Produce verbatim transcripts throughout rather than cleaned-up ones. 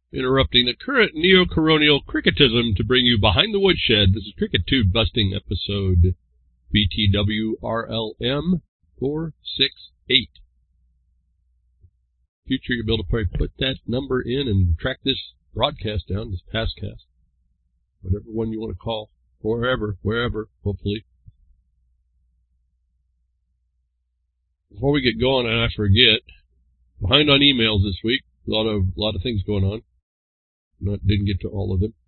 Interrupting the current neo-colonial cricketism to bring you Behind the Woodshed. This is Cricket Tube Busting episode B T W R L M four six eight. Future, you'll be able to probably put that number in and track this broadcast down, this pastcast, whatever one you want to call, wherever, wherever, hopefully. Before we get going, and I forget, behind on emails this week. A lot of, lot of things going on. Not, didn't get to all of them.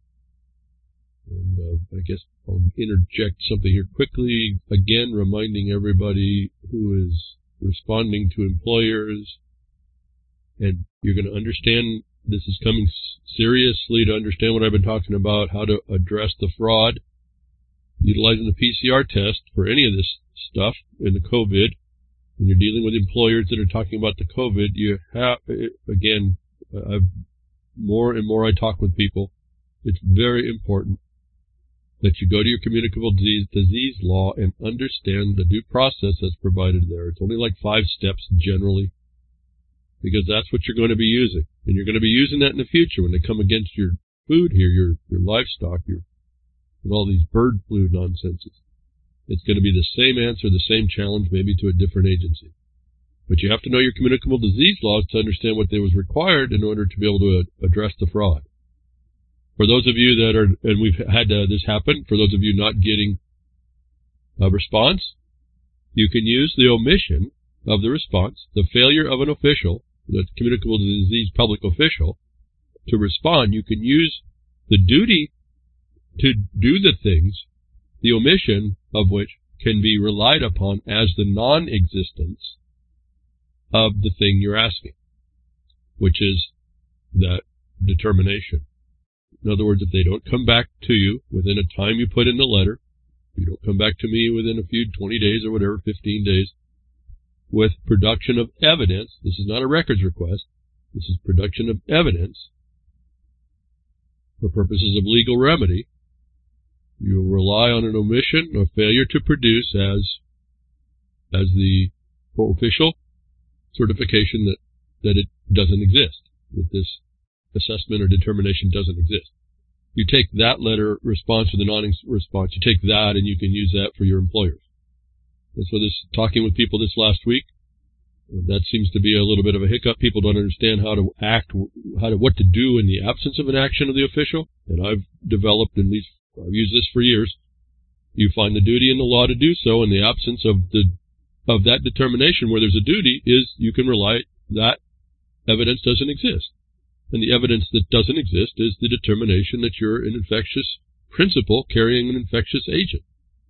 And uh, I guess I'll interject something here quickly. Again, reminding everybody who is responding to employers, and you're going to understand this is coming seriously to understand what I've been talking about, how to address the fraud, utilizing the P C R test for any of this stuff in the COVID. When you're dealing with employers that are talking about the COVID, you have, again, I've, more and more I talk with people, it's very important that you go to your communicable disease, disease law and understand the due process that's provided there. It's only like five steps generally, because that's what you're going to be using. And you're going to be using that in the future when they come against your food here, your, your livestock, your, with all these bird flu nonsenses. It's going to be the same answer, the same challenge, maybe to a different agency. But you have to know your communicable disease laws to understand what they was required in order to be able to uh, address the fraud. For those of you that are, and we've had uh, this happen, for those of you not getting a response, you can use the omission of the response, the failure of an official, the communicable disease public official, to respond. You can use the duty to do the things, the omission of which can be relied upon as the non-existence of the thing you're asking, which is that determination. In other words, if they don't come back to you within a time you put in the letter, you don't come back to me within a few, twenty days or whatever, fifteen days, with production of evidence, this is not a records request, this is production of evidence for purposes of legal remedy, you will rely on an omission or failure to produce as as the official certification that, that it doesn't exist, that this assessment or determination doesn't exist. You take that letter response or the non-response, you take that and you can use that for your employers. And so this, talking with people this last week, that seems to be a little bit of a hiccup. People don't understand how to act, how to, what to do in the absence of an action of the official. And I've developed, at least I've used this for years. You find the duty in the law to do so. In the absence of the of that determination where there's a duty, is you can rely that evidence doesn't exist. And the evidence that doesn't exist is the determination that you're an infectious principal carrying an infectious agent.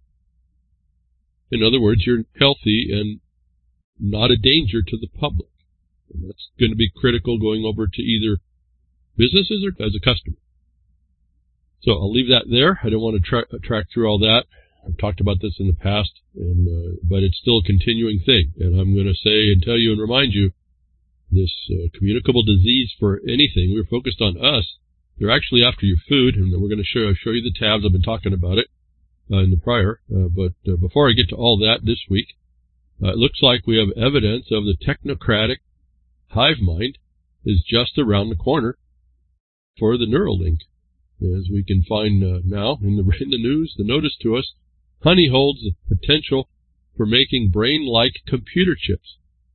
In other words, you're healthy and not a danger to the public. And that's going to be critical going over to either businesses or as a customer. So I'll leave that there. I don't want to tra track through all that. I've talked about this in the past, and uh, but it's still a continuing thing. And I'm going to say and tell you and remind you, this uh, communicable disease for anything, we're focused on us. They're actually after your food, and we're going to show, show you the tabs. I've been talking about it uh, in the prior. Uh, but uh, before I get to all that this week, uh, it looks like we have evidence of the technocratic hive mind is just around the corner for the Neuralink. As we can find uh, now in the, in the news, the notice to us, honey holds the potential for making brain-like computer chips.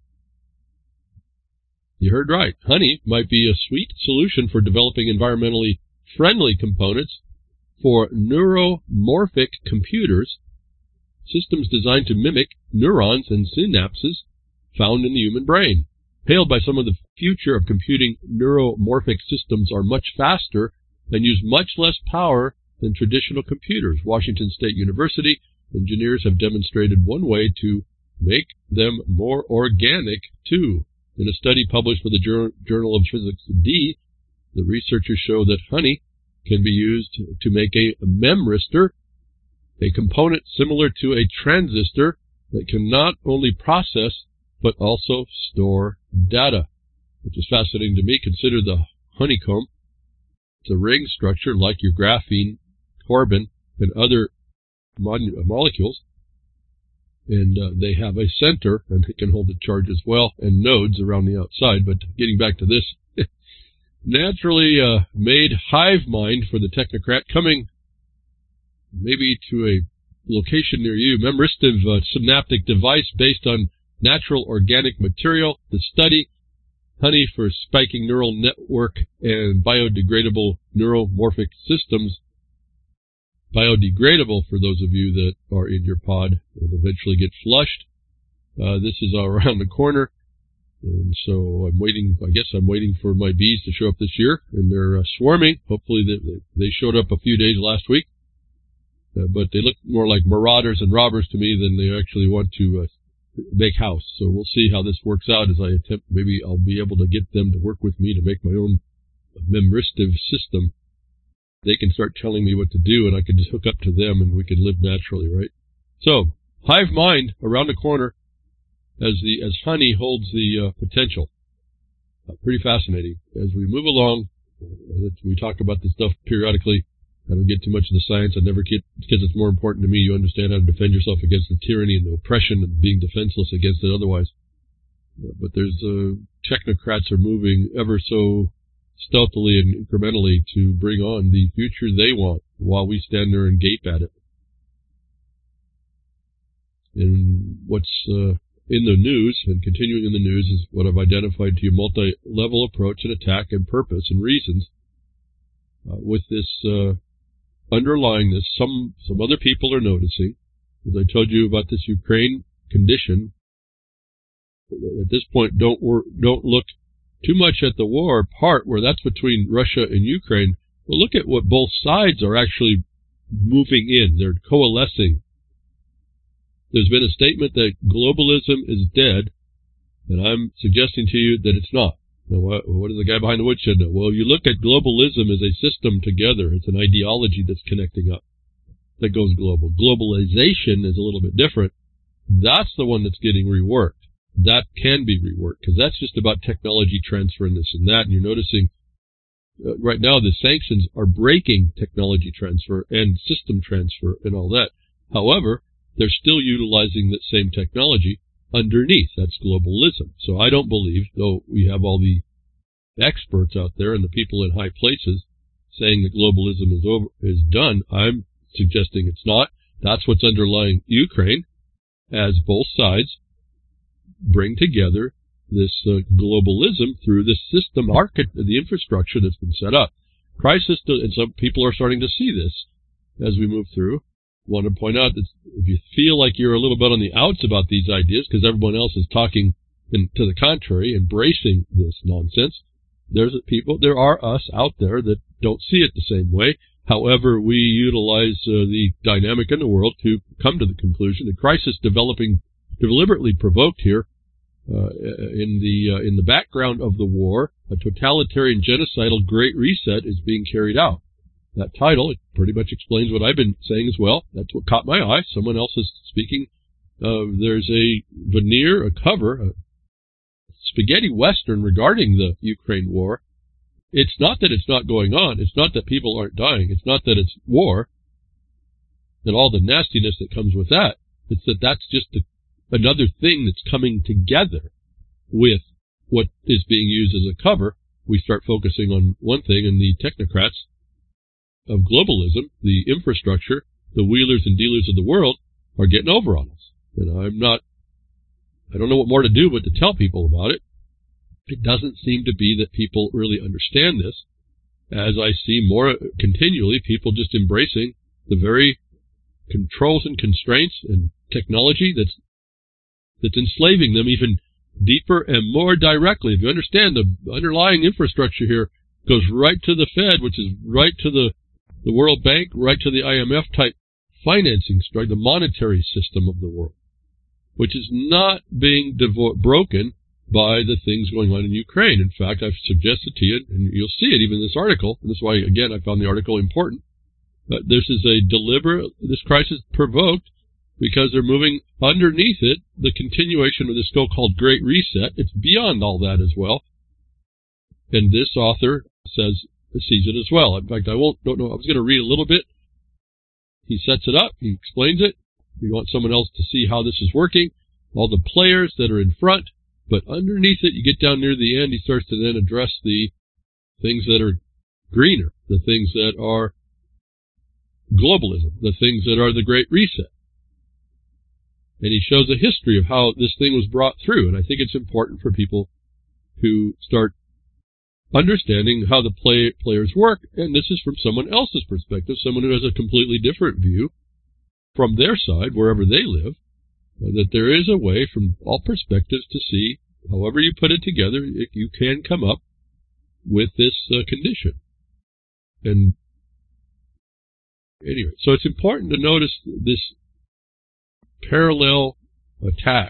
You heard right. Honey might be a sweet solution for developing environmentally friendly components for neuromorphic computers, systems designed to mimic neurons and synapses found in the human brain. Hailed by some of the future of computing, neuromorphic systems are much faster and use much less power than traditional computers. Washington State University engineers have demonstrated one way to make them more organic, too. In a study published for the Jour Journal of Physics D, the researchers show that honey can be used to make a memristor, a component similar to a transistor that can not only process but also store data, which is fascinating to me. Consider the honeycomb. It's a ring structure like your graphene, carbon, and other molecules. And uh, they have a center, and it can hold a charge as well, and nodes around the outside. But getting back to this, naturally uh, made hive mind for the technocrat coming maybe to a location near you, memristive uh, synaptic device based on natural organic material, the study, honey for spiking neural network and biodegradable neuromorphic systems. Biodegradable for those of you that are in your pod and eventually get flushed. Uh, this is around the corner. And so I'm waiting, I guess I'm waiting for my bees to show up this year, and they're uh, swarming. Hopefully they, they showed up a few days last week. Uh, but they look more like marauders and robbers to me than they actually want to uh, make house. So we'll see how this works out as I attempt. Maybe I'll be able to get them to work with me to make my own memristive system. They can start telling me what to do, and I can just hook up to them, and we can live naturally, right? So, hive mind around the corner as the as honey holds the uh, potential. Uh, pretty fascinating. As we move along, uh, we talk about this stuff periodically. I don't get too much of the science. I never get, because it's more important to me. You understand how to defend yourself against the tyranny and the oppression and being defenseless against it otherwise. Uh, but there's uh, technocrats are moving ever so stealthily and incrementally to bring on the future they want while we stand there and gape at it. And what's uh, in the news and continuing in the news is what I've identified to you, multi-level approach and attack and purpose and reasons. Uh, with this uh, underlying this, some some other people are noticing, as I told you about this Ukraine condition. At this point, don't wor don't look too much at the war part where that's between Russia and Ukraine, but look at what both sides are actually moving in. They're coalescing. There's been a statement that globalism is dead, and I'm suggesting to you that it's not. Now, what, what does the guy behind the woodshed know? Well, you look at globalism as a system together. It's an ideology that's connecting up that goes global. Globalization is a little bit different. That's the one that's getting reworked. That can be reworked, because that's just about technology transfer and this and that. And you're noticing uh, right now the sanctions are breaking technology transfer and system transfer and all that. However, they're still utilizing that same technology underneath. That's globalism. So I don't believe, though we have all the experts out there and the people in high places saying that globalism is over, is done, I'm suggesting it's not. That's what's underlying Ukraine, as both sides bring together this uh, globalism through the system, archi- the infrastructure that's been set up. Crisis, to, and some people are starting to see this as we move through. I want to point out that if you feel like you're a little bit on the outs about these ideas because everyone else is talking in, to the contrary, embracing this nonsense, there's people, there are us out there that don't see it the same way. However, we utilize uh, the dynamic in the world to come to the conclusion the crisis developing, deliberately provoked here uh, in the uh, in the background of the war, a totalitarian genocidal Great Reset is being carried out. That title, it pretty much explains what I've been saying as well. That's what caught my eye. Someone else is speaking. Uh, there's a veneer, a cover, a spaghetti western regarding the Ukraine war. It's not that it's not going on. It's not that people aren't dying. It's not that it's war and all the nastiness that comes with that. It's that that's just a, another thing that's coming together with what is being used as a cover. We start focusing on one thing, and the technocrats of globalism, the infrastructure, the wheelers and dealers of the world are getting over on us. And I'm not, I don't know what more to do but to tell people about it. It doesn't seem to be that people really understand this, as I see more continually people just embracing the very controls and constraints and technology that's that's enslaving them even deeper and more directly. If you understand, the underlying infrastructure here goes right to the Fed, which is right to the, the World Bank, right to the I M F type financing structure, the monetary system of the world, which is not being broken by the things going on in Ukraine. In fact, I've suggested to you, and you'll see it even in this article, and this is why, again, I found the article important, but this is a deliberate, this crisis provoked because they're moving underneath it, the continuation of this so-called Great Reset. It's beyond all that as well. And this author says, sees it as well. In fact, I won't, don't know, I was going to read a little bit. He sets it up, he explains it. We want someone else to see how this is working, all the players that are in front. But underneath it, you get down near the end, he starts to then address the things that are greener, the things that are globalism, the things that are the Great Reset. And he shows a history of how this thing was brought through. And I think it's important for people to start understanding how the play, players work. And this is from someone else's perspective, someone who has a completely different view from their side, wherever they live, that there is a way from all perspectives to see, however you put it together, you can come up with this uh, condition. And anyway, so it's important to notice this parallel attack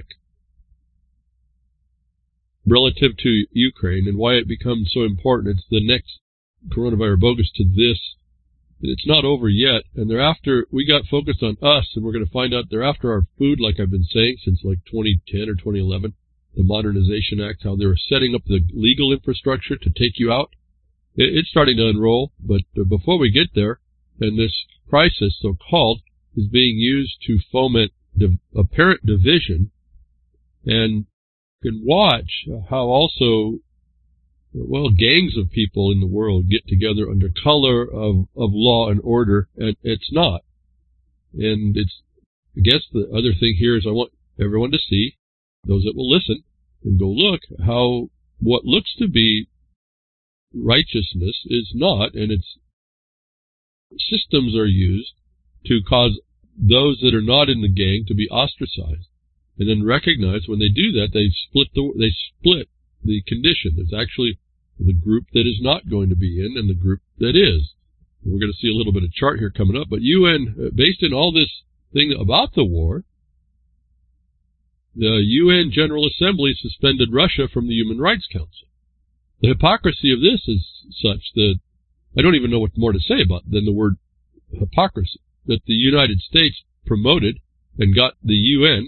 relative to Ukraine and why it becomes so important. It's the next coronavirus bogus to this. It's not over yet, and they're after, we got focused on us, and we're going to find out they're after our food, like I've been saying, since like twenty ten or twenty eleven, the Modernization Act, how they were setting up the legal infrastructure to take you out. It's starting to unroll, but before we get there, and this crisis, so-called, is being used to foment div- apparent division, and you can watch how also, well, gangs of people in the world get together under color of, of law and order, and it's not. And it's, I guess the other thing here is I want everyone to see, those that will listen, and go look how what looks to be righteousness is not, and its systems are used to cause those that are not in the gang to be ostracized, and then recognize when they do that, they split the they split the condition. There's actually the group that is not going to be in and the group that is. We're going to see a little bit of chart here coming up, but U N, based in all this thing about the war, the U N General Assembly suspended Russia from the Human Rights Council. The hypocrisy of this is such that I don't even know what more to say about than the word hypocrisy, that the United States promoted and got the U N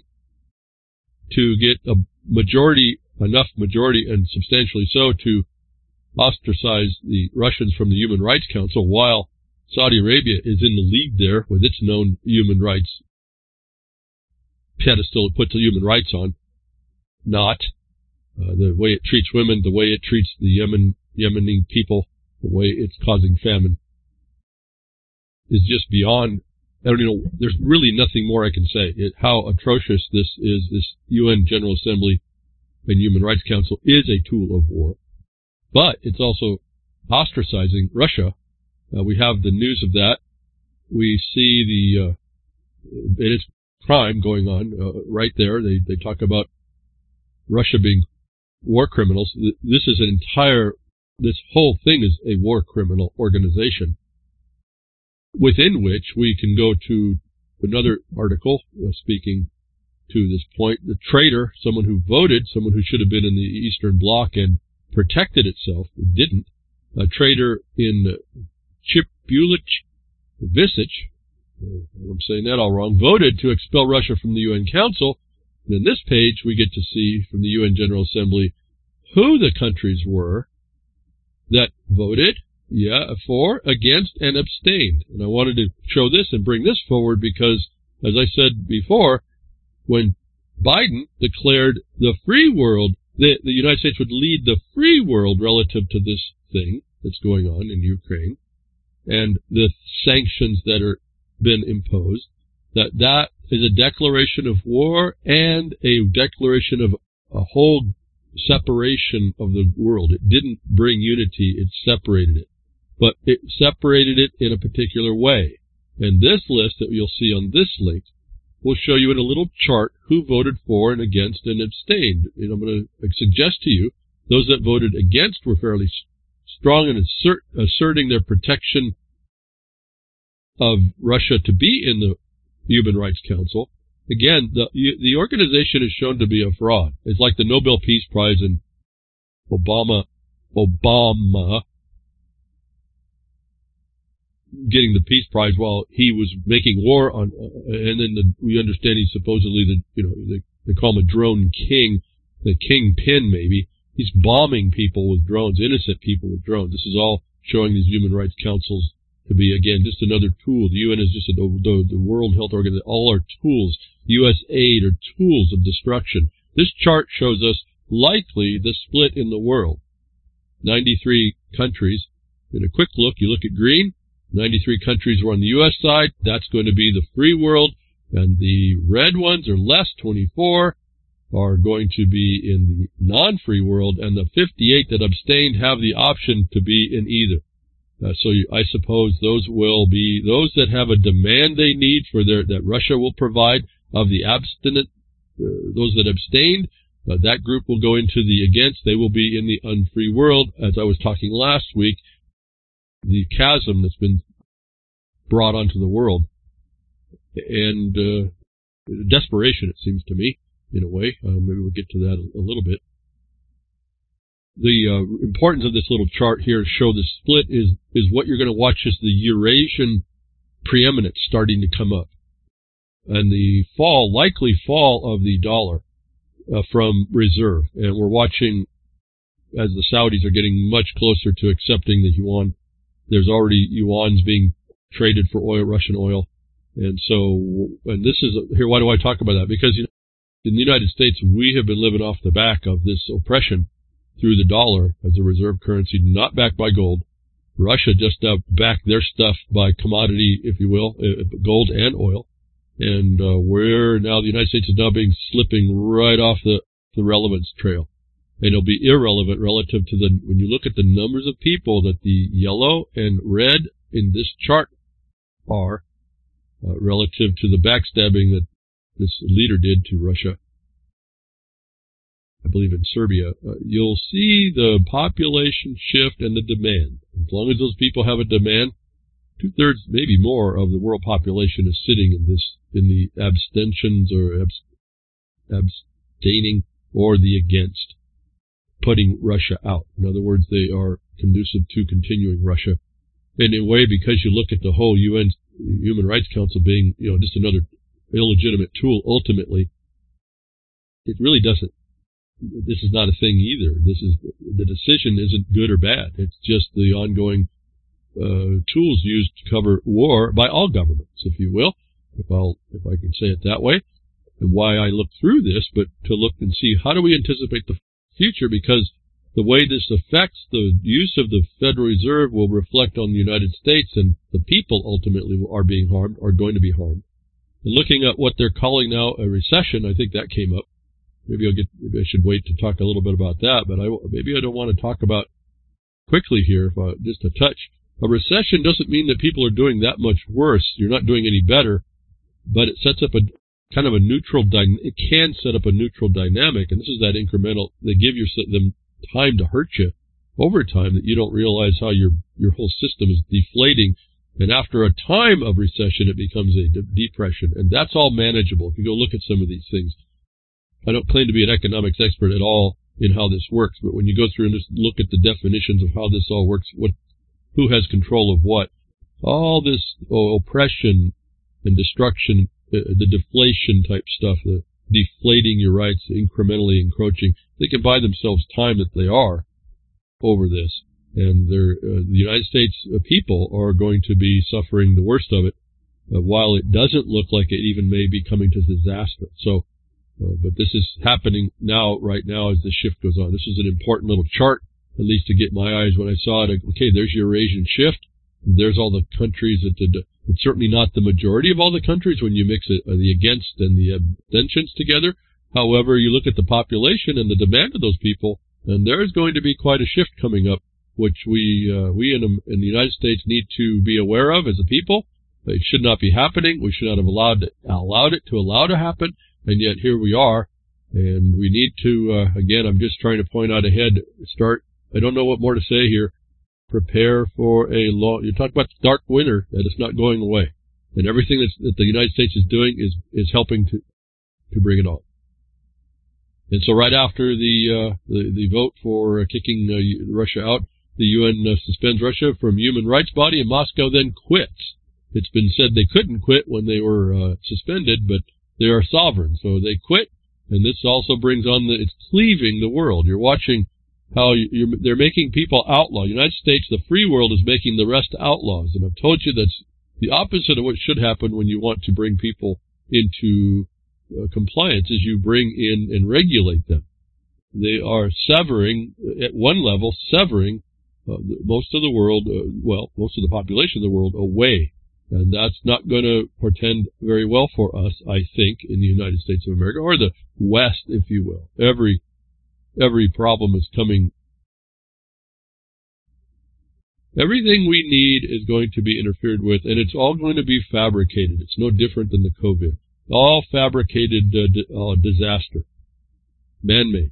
to get a majority, enough majority, and substantially so, to ostracize the Russians from the Human Rights Council, while Saudi Arabia is in the lead there with its known human rights pedestal it puts the human rights on. Not uh, the way it treats women, the way it treats the Yemen Yemeni people, the way it's causing famine is just beyond. I don't even know. There's really nothing more I can say. It, how atrocious this is. This U N General Assembly and Human Rights Council is a tool of war, but it's also ostracizing Russia. Uh, we have the news of that. We see the uh, it is crime going on uh, right there. They they talk about Russia being war criminals. This is an entire. This whole thing is a war criminal organization, within which we can go to another article uh, speaking to this point. The traitor, someone who voted, someone who should have been in the Eastern Bloc and protected itself, didn't. A traitor in uh, Chipulich Visich, uh, I'm saying that all wrong, voted to expel Russia from the U N Council. And in this page, we get to see from the U N General Assembly who the countries were that voted, yeah, for, against, and abstained. And I wanted to show this and bring this forward because, as I said before, when Biden declared the free world, the, the United States would lead the free world relative to this thing that's going on in Ukraine and the sanctions that are been imposed, that that is a declaration of war and a declaration of a whole separation of the world. It didn't bring unity, it separated it. But it separated it in a particular way. And this list that you'll see on this link will show you in a little chart who voted for and against and abstained. And I'm going to suggest to you, those that voted against were fairly strong in assert, asserting their protection of Russia to be in the Human Rights Council. Again, the the organization is shown to be a fraud. It's like the Nobel Peace Prize and Obama, Obama getting the Peace Prize while he was making war on, uh, and then the, we understand he's supposedly the, you know, they, they call him a drone king, the kingpin maybe. He's bombing people with drones, innocent people with drones. This is all showing these human rights councils to be, again, just another tool. The U N is just a, the, the World Health Organization. All are tools. U S aid are tools of destruction. This chart shows us likely the split in the world. ninety-three countries. In a quick look, you look at green, ninety-three countries were on the U S side. That's going to be the free world. And the red ones, or less, twenty-four, are going to be in the non-free world. And the fifty-eight that abstained have the option to be in either. Uh, so you, I suppose those will be those that have a demand they need for their that Russia will provide of the abstinent, uh, those that abstained. Uh, that group will go into the against. They will be in the unfree world. As I was talking last week, the chasm that's been brought onto the world, and uh, desperation, it seems to me, in a way. Uh, maybe we'll get to that a, a little bit. The uh, importance of this little chart here to show the split is is what you're going to watch is the Eurasian preeminence starting to come up, and the fall, likely fall of the dollar uh, from reserve. And we're watching as the Saudis are getting much closer to accepting the yuan. There's already yuans being traded for oil, Russian oil, and so and this is here. Why do I talk about that? Because you know, in the United States, we have been living off the back of this oppression through the dollar as a reserve currency, not backed by gold. Russia just uh, backed their stuff by commodity, if you will, uh, gold and oil. And uh, we're now, the United States is now being slipping right off the, the relevance trail. And it'll be irrelevant relative to the, when you look at the numbers of people that the yellow and red in this chart are, uh, relative to the backstabbing that this leader did to Russia. I believe in Serbia, uh, you'll see the population shift and the demand. As long as those people have a demand, two-thirds, maybe more, of the world population is sitting in this, in the abstentions or abs, abstaining or the against, putting Russia out. In other words, they are conducive to continuing Russia. And in a way, because you look at the whole U N Human Rights Council being, you know, just another illegitimate tool, ultimately, it really doesn't. This is not a thing either. This is, the decision isn't good or bad. It's just the ongoing uh, tools used to cover war by all governments, if you will, if I'll, if I can say it that way. And why I look through this, but to look and see how do we anticipate the future, because the way this affects the use of the Federal Reserve will reflect on the United States, and the people ultimately are being harmed, are going to be harmed. And looking at what they're calling now a recession, I think that came up. Maybe I'll get, maybe I should wait to talk a little bit about that, but I, maybe I don't want to talk about quickly here, if I, just a touch. A recession doesn't mean that people are doing that much worse. You're not doing any better, but it sets up a kind of a neutral, dy- it can set up a neutral dynamic, and this is that incremental, they give your, them time to hurt you over time that you don't realize how your, your whole system is deflating. And after a time of recession, it becomes a de- depression, and that's all manageable. If you go look at some of these things. I don't claim to be an economics expert at all in how this works, but when you go through and just look at the definitions of how this all works, what, who has control of what, all this oh, oppression and destruction, uh, the deflation type stuff, the deflating your rights, incrementally encroaching, they can buy themselves time that they are over this. And they're, uh, the United States people are going to be suffering the worst of it, uh, while it doesn't look like it even may be coming to disaster. So, Uh, but this is happening now, right now, as the shift goes on. This is an important little chart, at least to get my eyes when I saw it. Okay, there's your Eurasian shift. There's all the countries that did. It's certainly not the majority of all the countries when you mix it, uh, the against and the abstentions together. However, you look at the population and the demand of those people, and there's going to be quite a shift coming up, which we uh, we in, in the United States need to be aware of as a people. It should not be happening. We should not have allowed it, allowed it to allow to happen. And yet here we are, and we need to, uh, again, I'm just trying to point out ahead, start, I don't know what more to say here, prepare for a long, you talk about dark winter, that it's not going away. And everything that's, that the United States is doing is, is helping to, to bring it on. And so right after the, uh, the, the vote for uh, kicking uh, Russia out, the U N uh, suspends Russia from human rights body, and Moscow then quits. It's been said they couldn't quit when they were uh, suspended, but they are sovereign, so they quit, and this also brings on the, it's cleaving the world. You're watching how you're, they're making people outlaw. The United States, the free world, is making the rest outlaws, and I've told you that's the opposite of what should happen when you want to bring people into uh, compliance, is you bring in and regulate them. they are severing, at one level, severing uh, most of the world, uh, well, most of the population of the world away. And that's not going to portend very well for us, I think, in the United States of America, or the West, if you will. Every, every problem is coming. Everything we need is going to be interfered with, and it's all going to be fabricated. It's no different than the COVID. All fabricated uh, d- uh, disaster. Man-made.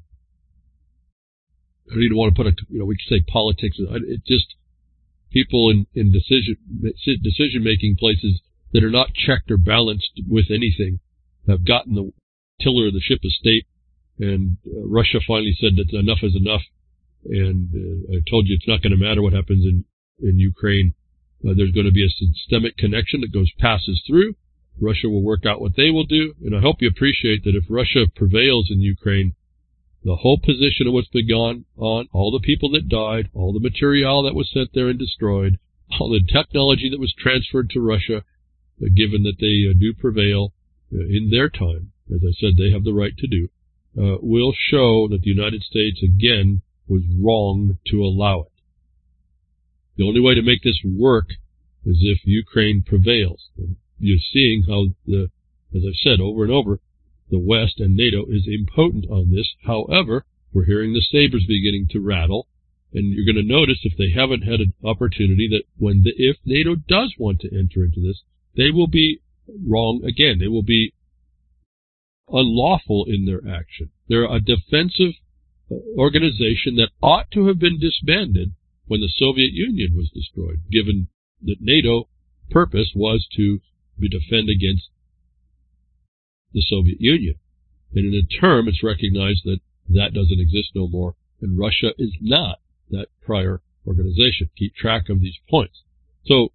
I don't even want to put a, you know, we can say politics. It just, people in, in decision, decision-making places that are not checked or balanced with anything have gotten the tiller of the ship of state, and uh, Russia finally said that enough is enough. And uh, I told you it's not going to matter what happens in, in Ukraine. Uh, there's going to be a systemic connection that goes, passes through. Russia will work out what they will do. And I hope you appreciate that if Russia prevails in Ukraine, the whole position of what's been gone on, all the people that died, all the material that was sent there and destroyed, all the technology that was transferred to Russia, uh, given that they uh, do prevail uh, in their time, as I said, they have the right to do, uh, will show that the United States, again, was wrong to allow it. The only way to make this work is if Ukraine prevails. And you're seeing how, the, as I've said over and over, the West and NATO is impotent on this. However, we're hearing the sabers beginning to rattle, and you're going to notice if they haven't had an opportunity that when the, if NATO does want to enter into this, they will be wrong again. They will be unlawful in their action. They're a defensive organization that ought to have been disbanded when the Soviet Union was destroyed, given that NATO purpose was to be defend against the Soviet Union. And in a term, it's recognized that that doesn't exist no more, and Russia is not that prior organization. Keep track of these points. So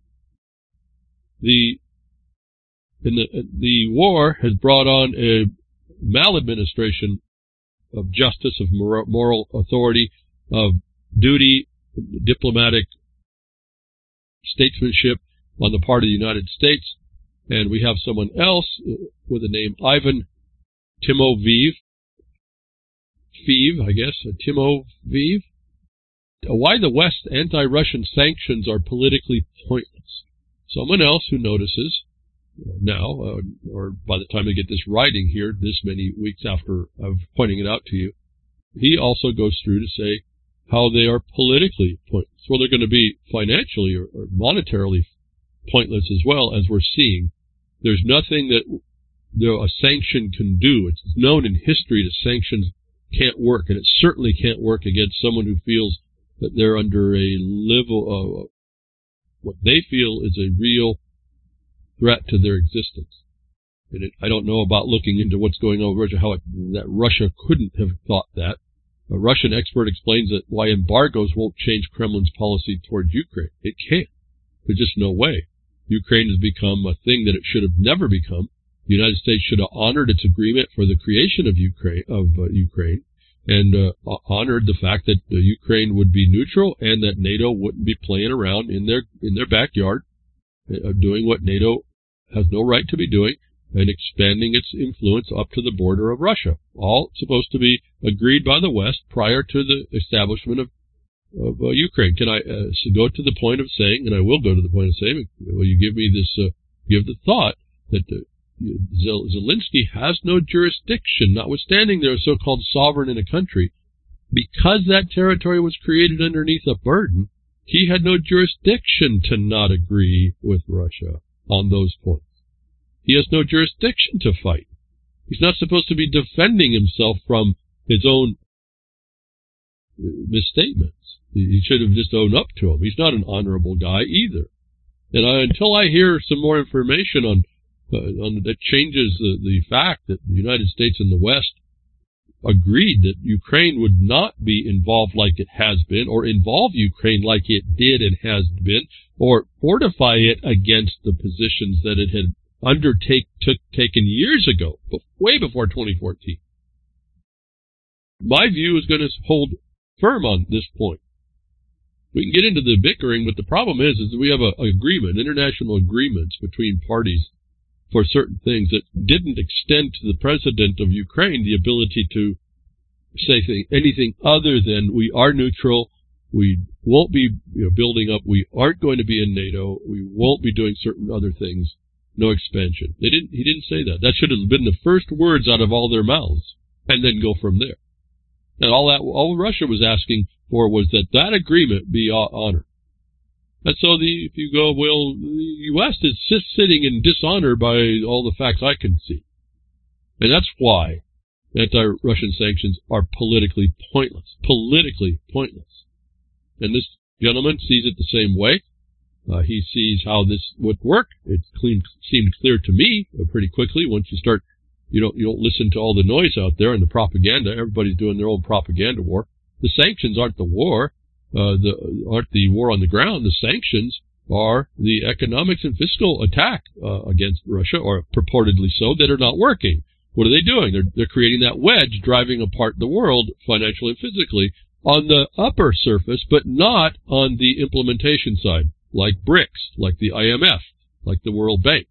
the in the the war has brought on a maladministration of justice, of moral authority, of duty, diplomatic statesmanship on the part of the United States. And we have someone else with the name Ivan Timofeyev, Feev, I guess, Timofeyev. Why the West's anti-Russian sanctions are politically pointless. Someone else who notices now, uh, or by the time I get this writing here, this many weeks after of pointing it out to you, he also goes through to say how they are politically pointless. Well, they're going to be financially or, or monetarily pointless as well, as we're seeing. There's nothing that you know, a sanction can do. It's known in history that sanctions can't work, and it certainly can't work against someone who feels that they're under a level of what they feel is a real threat to their existence. And it, I don't know about looking into what's going on with Russia, how it, that Russia couldn't have thought that. A Russian expert explains that why embargoes won't change Kremlin's policy towards Ukraine. It can't. There's just no way. Ukraine has become a thing that it should have never become. The United States should have honored its agreement for the creation of Ukraine, of uh, Ukraine, and uh, honored the fact that uh, Ukraine would be neutral and that NATO wouldn't be playing around in their in their backyard, uh, doing what NATO has no right to be doing, and expanding its influence up to the border of Russia. All supposed to be agreed by the West prior to the establishment of, of uh, Ukraine. Can I uh, so go to the point of saying, and I will go to the point of saying, will you give me this, uh, give the thought that uh, Zelensky has no jurisdiction, notwithstanding they're so-called sovereign in a country, because that territory was created underneath a burden, he had no jurisdiction to not agree with Russia on those points. He has no jurisdiction to fight. He's not supposed to be defending himself from his own misstatements. He should have just owned up to them. He's not an honorable guy either. And I, until I hear some more information on, uh, on that changes the, the fact that the United States and the West agreed that Ukraine would not be involved like it has been, or involve Ukraine like it did and has been, or fortify it against the positions that it had undertake took taken years ago, but way before twenty fourteen. My view is going to hold firm on this point. We can get into the bickering, but the problem is, is that we have a, a agreement, international agreements between parties for certain things that didn't extend to the president of Ukraine the ability to say th- anything other than we are neutral. We won't be you know, building up. We aren't going to be in NATO. We won't be doing certain other things. No expansion. They didn't. He didn't say that. That should have been the first words out of all their mouths, and then go from there. And all that, all Russia was asking for was that that agreement be honored. And so the, if you go, well, the U S is just sitting in dishonor by all the facts I can see. And that's why anti-Russian sanctions are politically pointless. Politically pointless. And this gentleman sees it the same way. Uh, he sees how this would work. It clean, seemed clear to me uh, pretty quickly once you start, you don't, you don't listen to all the noise out there and the propaganda. Everybody's doing their own propaganda war. The sanctions aren't the war, uh, the, aren't the war on the ground. The sanctions are the economics and fiscal attack, uh, against Russia, or purportedly so, that are not working. What are they doing? They're, they're creating that wedge driving apart the world financially and physically on the upper surface, but not on the implementation side. Like BRICS, like the I M F, like the World Bank.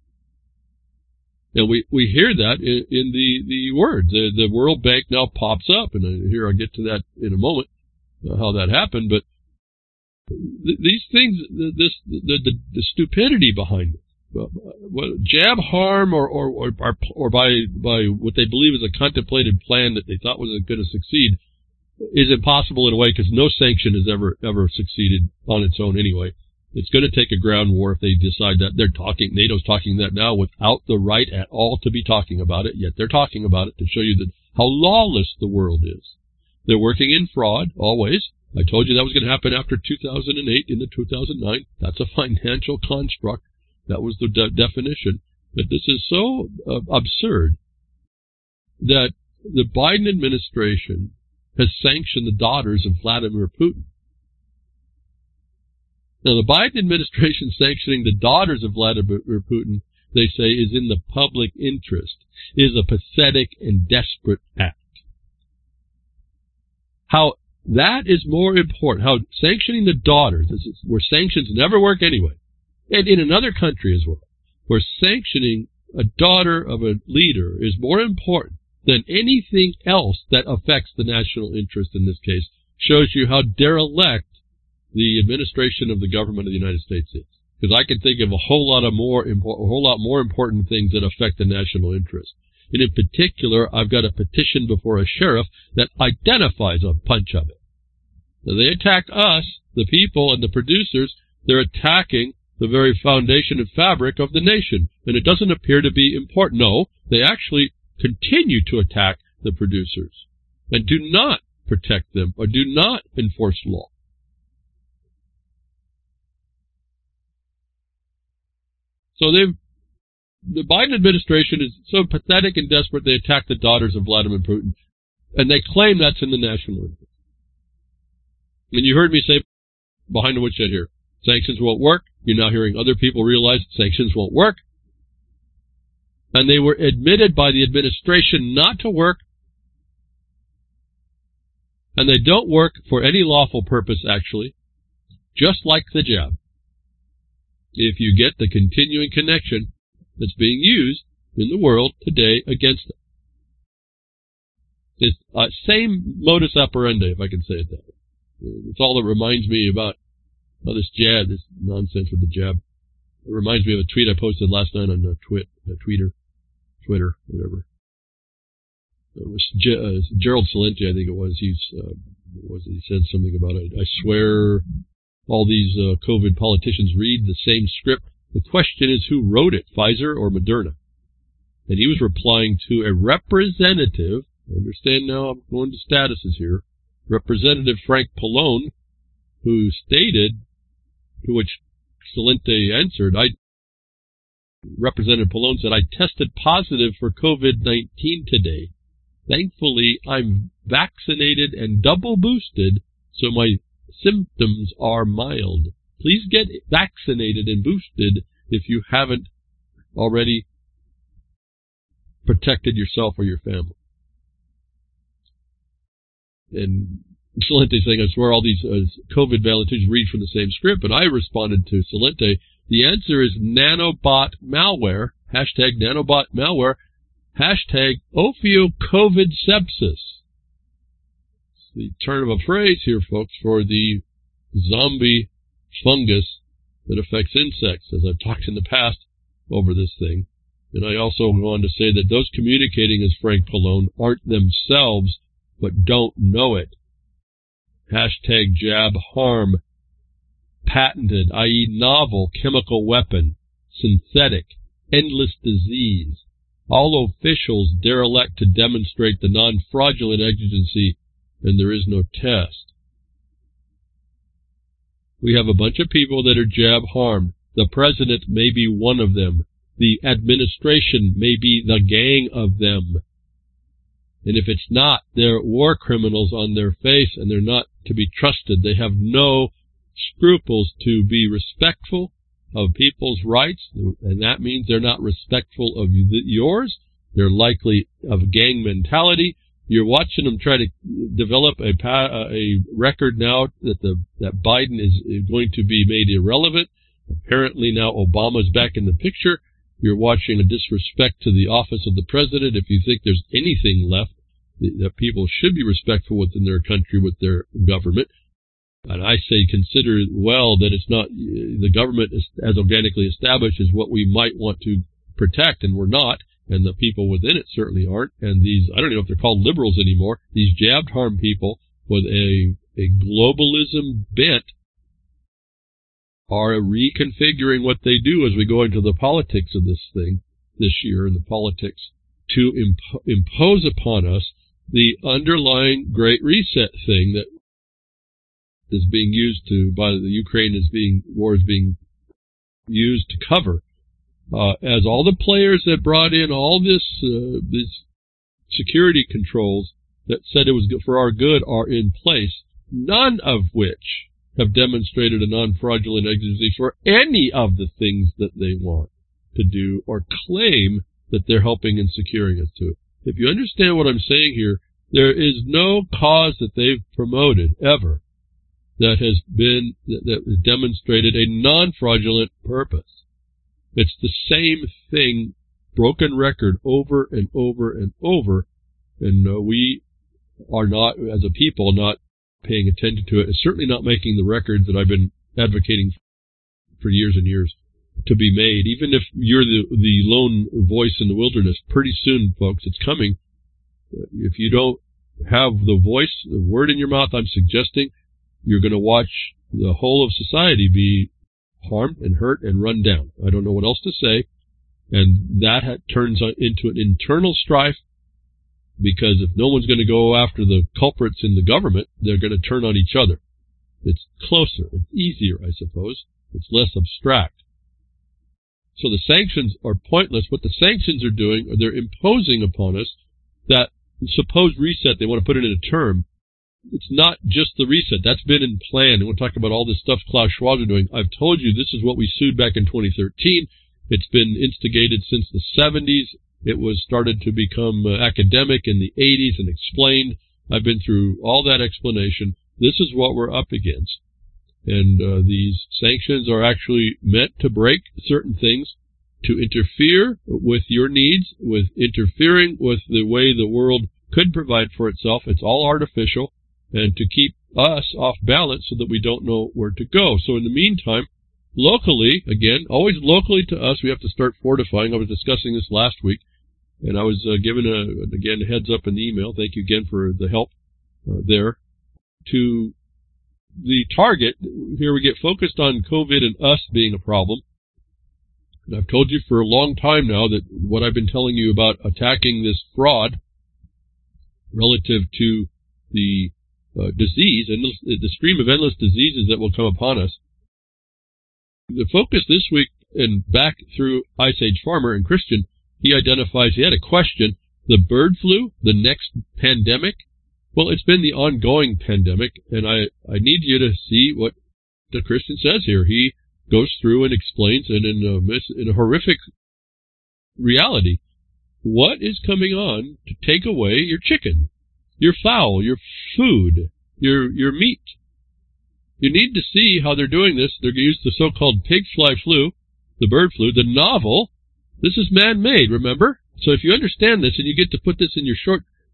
And we, we hear that in, in the, the words. The, the World Bank now pops up, and here I'll get to that in a moment, uh, how that happened. But th- these things, this the, the, the stupidity behind it, uh, jab harm or, or, or, or by, by what they believe is a contemplated plan that they thought was going to succeed, is impossible in a way, because no sanction has ever, ever succeeded on its own anyway. It's going to take a ground war if they decide that. They're talking, NATO's talking that now without the right at all to be talking about it, yet they're talking about it to show you that how lawless the world is. They're working in fraud, always. I told you that was going to happen after two thousand eight into two thousand nine. That's a financial construct. That was the de- definition. But this is so uh, absurd that the Biden administration has sanctioned the daughters of Vladimir Putin. Now, the Biden administration sanctioning the daughters of Vladimir Putin, they say, is in the public interest, is a pathetic and desperate act. How that is more important, how sanctioning the daughters, this is where sanctions never work anyway, and in another country as well, where sanctioning a daughter of a leader is more important than anything else that affects the national interest in this case, shows you how derelict the administration of the government of the United States is. Because I can think of a whole lot of more, impo- a whole lot more important things that affect the national interest. And in particular, I've got a petition before a sheriff that identifies a bunch of it. Now, they attack us, the people and the producers. They're attacking the very foundation and fabric of the nation. And it doesn't appear to be important. No, they actually continue to attack the producers and do not protect them or do not enforce law. So they've, the Biden administration is so pathetic and desperate they attack the daughters of Vladimir Putin, and they claim that's in the national interest. And you heard me say behind the woodshed here, sanctions won't work. You're now hearing other people realize sanctions won't work. And they were admitted by the administration not to work, and they don't work for any lawful purpose, actually, just like the jab. If you get the continuing connection that's being used in the world today against it. It's uh, same modus operandi, if I can say it that way. It's all that reminds me about how this jab, this nonsense with the jab. It reminds me of a tweet I posted last night on uh, twit, uh, Twitter, Twitter, whatever. It was G- uh, Gerald Celente, I think it was. He's uh, was he said something about it. I swear all these uh, COVID politicians read the same script. The question is who wrote it, Pfizer or Moderna? And he was replying to a representative. I understand now I'm going to statuses here. Representative Frank Pallone, who stated, to which Celente answered, I, Representative Pallone said, I tested positive for COVID nineteen today. Thankfully, I'm vaccinated and double boosted, so my symptoms are mild. Please get vaccinated and boosted if you haven't already protected yourself or your family. And Celente saying, I swear all these uh, COVID validators read from the same script, but I responded to Celente, the answer is nanobot malware, hashtag nanobot malware, hashtag Ophiocovid sepsis. the turn of a phrase here, folks, for the zombie fungus that affects insects, as I've talked in the past over this thing. And I also go on to say that those communicating as Frank Pallone aren't themselves, but don't know it. Hashtag jab harm. Patented, that is novel chemical weapon. Synthetic. Endless disease. All officials derelict to demonstrate the non-fraudulent exigency, and there is no test. We have a bunch of people that are jab harmed. The president may be one of them. The administration may be the gang of them. And if it's not, they're war criminals on their face, and they're not to be trusted. They have no scruples to be respectful of people's rights, and that means they're not respectful of yours. They're likely of gang mentality. You're watching them try to develop a a record now that the that Biden is going to be made irrelevant. Apparently now Obama's back in the picture. You're watching a disrespect to the office of the president. If you think there's anything left, that people should be respectful within their country with their government. And I say consider well that it's not, the government is, as organically established is what we might want to protect, and we're not, and the people within it certainly aren't. And these, I don't even know if they're called liberals anymore, these jabbed harm people with a, a globalism bent are reconfiguring what they do as we go into the politics of this thing this year, and the politics to imp- impose upon us the underlying Great Reset thing that is being used to, by the Ukraine is being, war is being used to cover. Uh, as all the players that brought in all this, uh, these security controls that said it was good for our good are in place, none of which have demonstrated a non-fraudulent exigency for any of the things that they want to do or claim that they're helping and securing us to. If you understand what I'm saying here, there is no cause that they've promoted ever that has been, that, that demonstrated a non-fraudulent purpose. It's the same thing, broken record over and over and over, and uh, we are not, as a people, not paying attention to it. It's certainly not making the records that I've been advocating for years and years to be made. Even if you're the, the lone voice in the wilderness, pretty soon, folks, it's coming. If you don't have the voice, the word in your mouth, I'm suggesting, you're going to watch the whole of society be harmed and hurt and run down. I don't know what else to say. And that ha- turns into an internal strife, because if no one's going to go after the culprits in the government, they're going to turn on each other. It's closer. It's easier, I suppose. It's less abstract. So the sanctions are pointless. What the sanctions are doing, are they're imposing upon us that supposed reset, they want to put it in a term. It's not just the reset. That's been in plan. And we'll talk about all this stuff Klaus Schwab are doing. I've told you this is what we sued back in twenty thirteen. It's been instigated since the seventies. It was started to become uh, academic in the eighties and explained. I've been through all that explanation. This is what we're up against. And uh, these sanctions are actually meant to break certain things, to interfere with your needs, with interfering with the way the world could provide for itself. It's all artificial, and to keep us off balance so that we don't know where to go. So in the meantime, locally, again, always locally to us, we have to start fortifying. I was discussing this last week, and I was uh, given, a, again, a heads up in the email. Thank you again for the help uh, there. To the target, here we get focused on COVID and us being a problem. And I've told you for a long time now that what I've been telling you about attacking this fraud relative to the uh, disease and the stream of endless diseases that will come upon us. The focus this week, and back through Ice Age Farmer and Christian, he identifies, he had a question, the bird flu, the next pandemic. Well, it's been the ongoing pandemic, and I, I need you to see what the Christian says here. He goes through and explains, and in a, in a horrific reality, what is coming on to take away your chicken, your fowl, your food, your your meat. You need to see how they're doing this. They're going to use the so-called pig fly flu, the bird flu, the novel. This is man-made, remember? So if you understand this and you get to put this in your short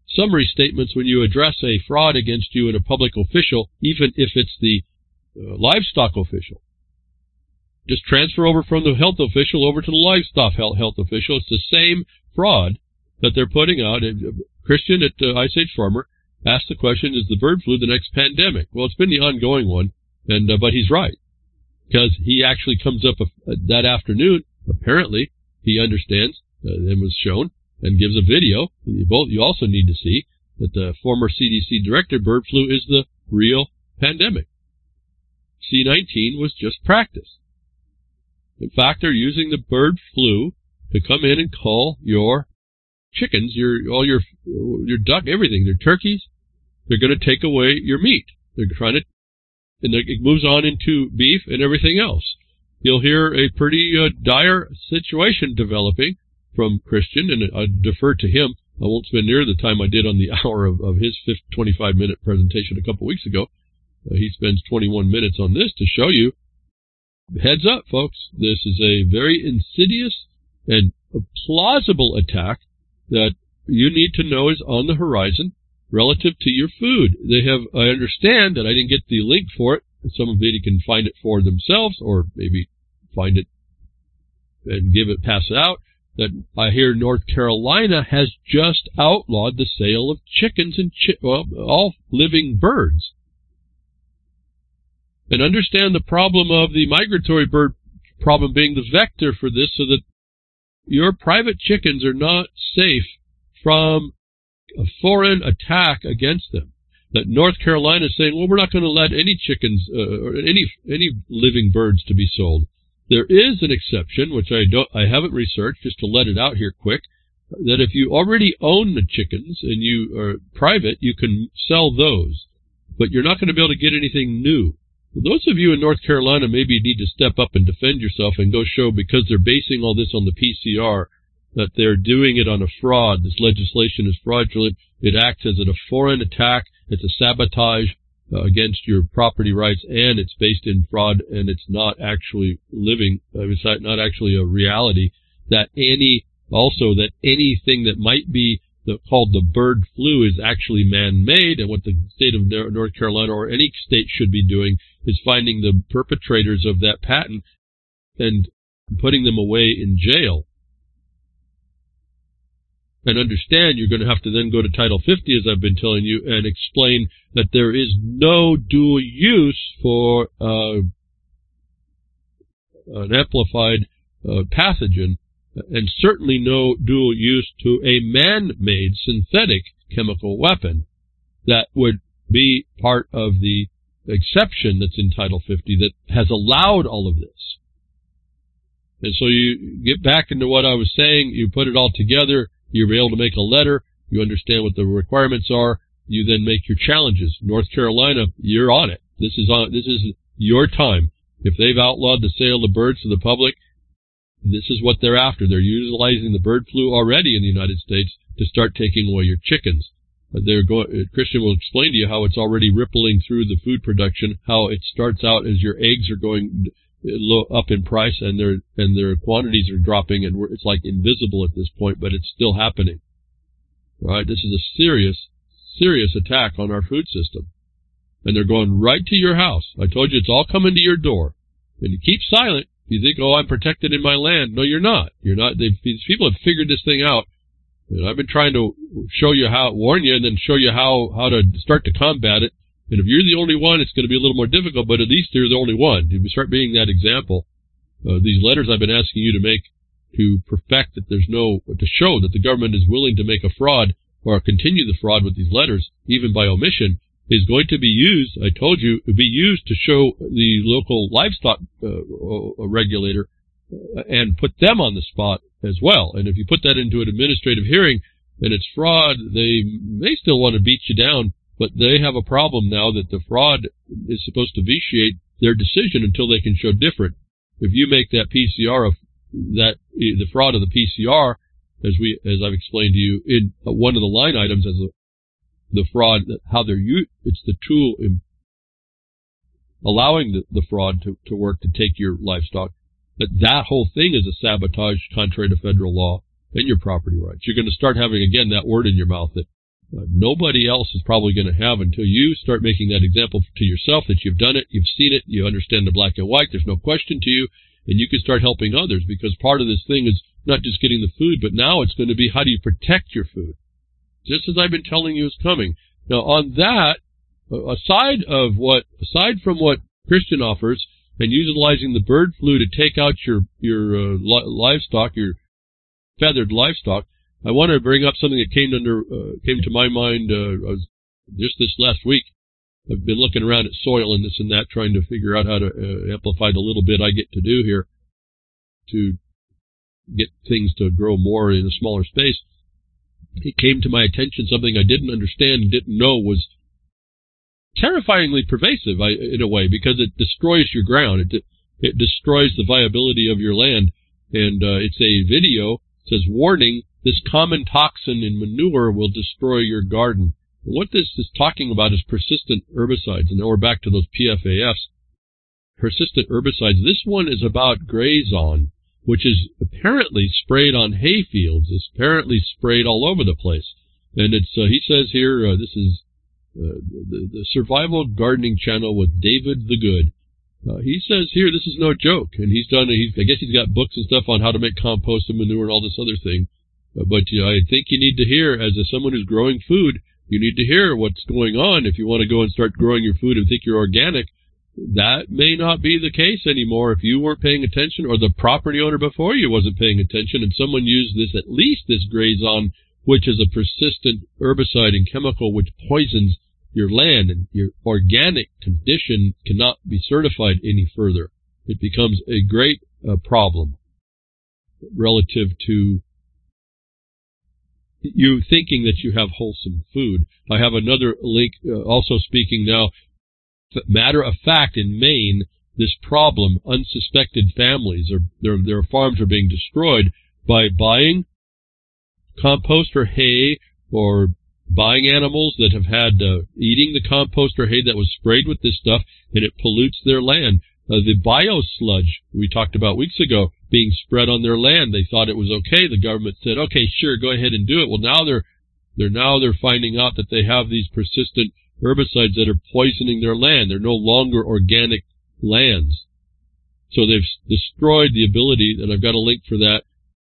summary statements when you address a fraud against you in a public official, even if it's the uh, livestock official. Just transfer over from the health official over to the livestock health, health official. It's the same fraud that they're putting out. And Christian at uh, Ice Age Farmer asked the question, is the bird flu the next pandemic? Well, it's been the ongoing one, and uh, but he's right, because he actually comes up a, uh, that afternoon. Apparently, he understands uh, and was shown and gives a video. You both you also need to see that the former C D C director, bird flu is the real pandemic. C nineteen was just practice. In fact, they're using the bird flu to come in and cull your chickens, your all your your duck, everything. Their turkeys. They're going to take away your meat. They're trying to, and it moves on into beef and everything else. You'll hear a pretty uh, dire situation developing from Christian, and I defer to him. I won't spend near the time I did on the hour of, of his twenty-five minute presentation a couple weeks ago. Uh, he spends twenty-one minutes on this to show you. Heads up, folks. This is a very insidious and plausible attack that you need to know is on the horizon relative to your food. They have, I understand that I didn't get the link for it. Somebody can find it for themselves, or maybe find it and give it, pass it out. That I hear North Carolina has just outlawed the sale of chickens and chi well, all living birds. And understand the problem of the migratory bird problem being the vector for this, so that your private chickens are not safe from a foreign attack against them. That North Carolina is saying, well, we're not going to let any chickens uh, or any any living birds to be sold. There is an exception, which I don't, I haven't researched, just to let it out here quick, that if you already own the chickens and you are private, you can sell those, but you're not going to be able to get anything new. Those of you in North Carolina maybe need to step up and defend yourself and go show, because they're basing all this on the P C R, that they're doing it on a fraud. This legislation is fraudulent. It acts as a foreign attack. It's a sabotage uh, against your property rights, and it's based in fraud, and it's not actually living. Uh, it's not actually a reality. That any, also that anything that might be the, called the bird flu is actually man-made, and what the state of North Carolina or any state should be doing is finding the perpetrators of that patent and putting them away in jail. And understand, you're going to have to then go to Title fifty, as I've been telling you, and explain that there is no dual use for uh, an amplified uh, pathogen, and certainly no dual use to a man-made synthetic chemical weapon that would be part of the exception that's in Title fifty that has allowed all of this. And so you get back into what I was saying, you put it all together, you're able to make a letter, you understand what the requirements are, you then make your challenges. North Carolina, you're on it. This is on. This is your time. If they've outlawed the sale of birds to the public, this is what they're after. They're utilizing the bird flu already in the United States to start taking away your chickens. They're going, Christian will explain to you how it's already rippling through the food production, how it starts out as your eggs are going up in price and their and their quantities are dropping, and it's like invisible at this point, but it's still happening. All right, this is a serious, serious attack on our food system. And they're going right to your house. I told you it's all coming to your door. And you keep silent. You think, oh, I'm protected in my land. No, you're not. You're not. They've, these people have figured this thing out. And I've been trying to show you how, warn you, and then show you how, how to start to combat it. And if you're the only one, it's going to be a little more difficult, but at least you're the only one. If you start being that example, uh, these letters I've been asking you to make to perfect that there's no, to show that the government is willing to make a fraud or continue the fraud with these letters, even by omission, is going to be used, I told you, to be used to show the local livestock uh, regulator uh, and put them on the spot as well. And if you put that into an administrative hearing and it's fraud, they may still want to beat you down, but they have a problem now that the fraud is supposed to vitiate their decision until they can show different. If you make that P C R of that, the fraud of the P C R, as we, as I've explained to you in one of the line items as a the fraud, how they're used, it's the tool in allowing the, the fraud to, to work to take your livestock. But that whole thing is a sabotage contrary to federal law and your property rights. You're going to start having, again, that word in your mouth that uh, nobody else is probably going to have until you start making that example to yourself that you've done it, you've seen it, you understand the black and white, there's no question to you, and you can start helping others, because part of this thing is not just getting the food, but now it's going to be how do you protect your food, just as I've been telling you is coming. Now, on that, aside of what, aside from what Christian offers, and utilizing the bird flu to take out your your uh, li livestock, your feathered livestock, I want to bring up something that came under uh, came to my mind uh, just this last week. I've been looking around at soil and this and that, trying to figure out how to uh, amplify the little bit I get to do here to get things to grow more in a smaller space. It came to my attention something I didn't understand and didn't know was terrifyingly pervasive I, in a way, because it destroys your ground. It, it destroys the viability of your land. And uh, it's a video. It says, warning, this common toxin in manure will destroy your garden. And what this is talking about is persistent herbicides. And now we're back to those P F A Fs. Persistent herbicides. This one is about Grazon, which is apparently sprayed on hay fields. It's apparently sprayed all over the place. And it's, uh, he says here, uh, this is uh, the, the Survival Gardening Channel with David the Good. Uh, he says here, this is no joke. And he's done, he's, I guess he's got books and stuff on how to make compost and manure and all this other thing. Uh, but you know, I think you need to hear, as a, someone who's growing food, you need to hear what's going on. If you want to go and start growing your food and think you're organic, that may not be the case anymore if you weren't paying attention, or the property owner before you wasn't paying attention, and someone used this, at least this Grazon, which is a persistent herbicide and chemical which poisons your land, and your organic condition cannot be certified any further. It becomes a great uh, problem relative to you thinking that you have wholesome food. I have another link uh, also speaking now. Matter of fact, in Maine, this problem, unsuspected families, or their, their farms are being destroyed by buying compost or hay, or buying animals that have had, uh, eating the compost or hay that was sprayed with this stuff, and it pollutes their land. Uh, the biosludge we talked about weeks ago being spread on their land, they thought it was okay. The government said, okay, sure, go ahead and do it. Well, now they're, they're now they're finding out that they have these persistent herbicides that are poisoning their land. They're no longer organic lands. So they've destroyed the ability, and I've got a link for that,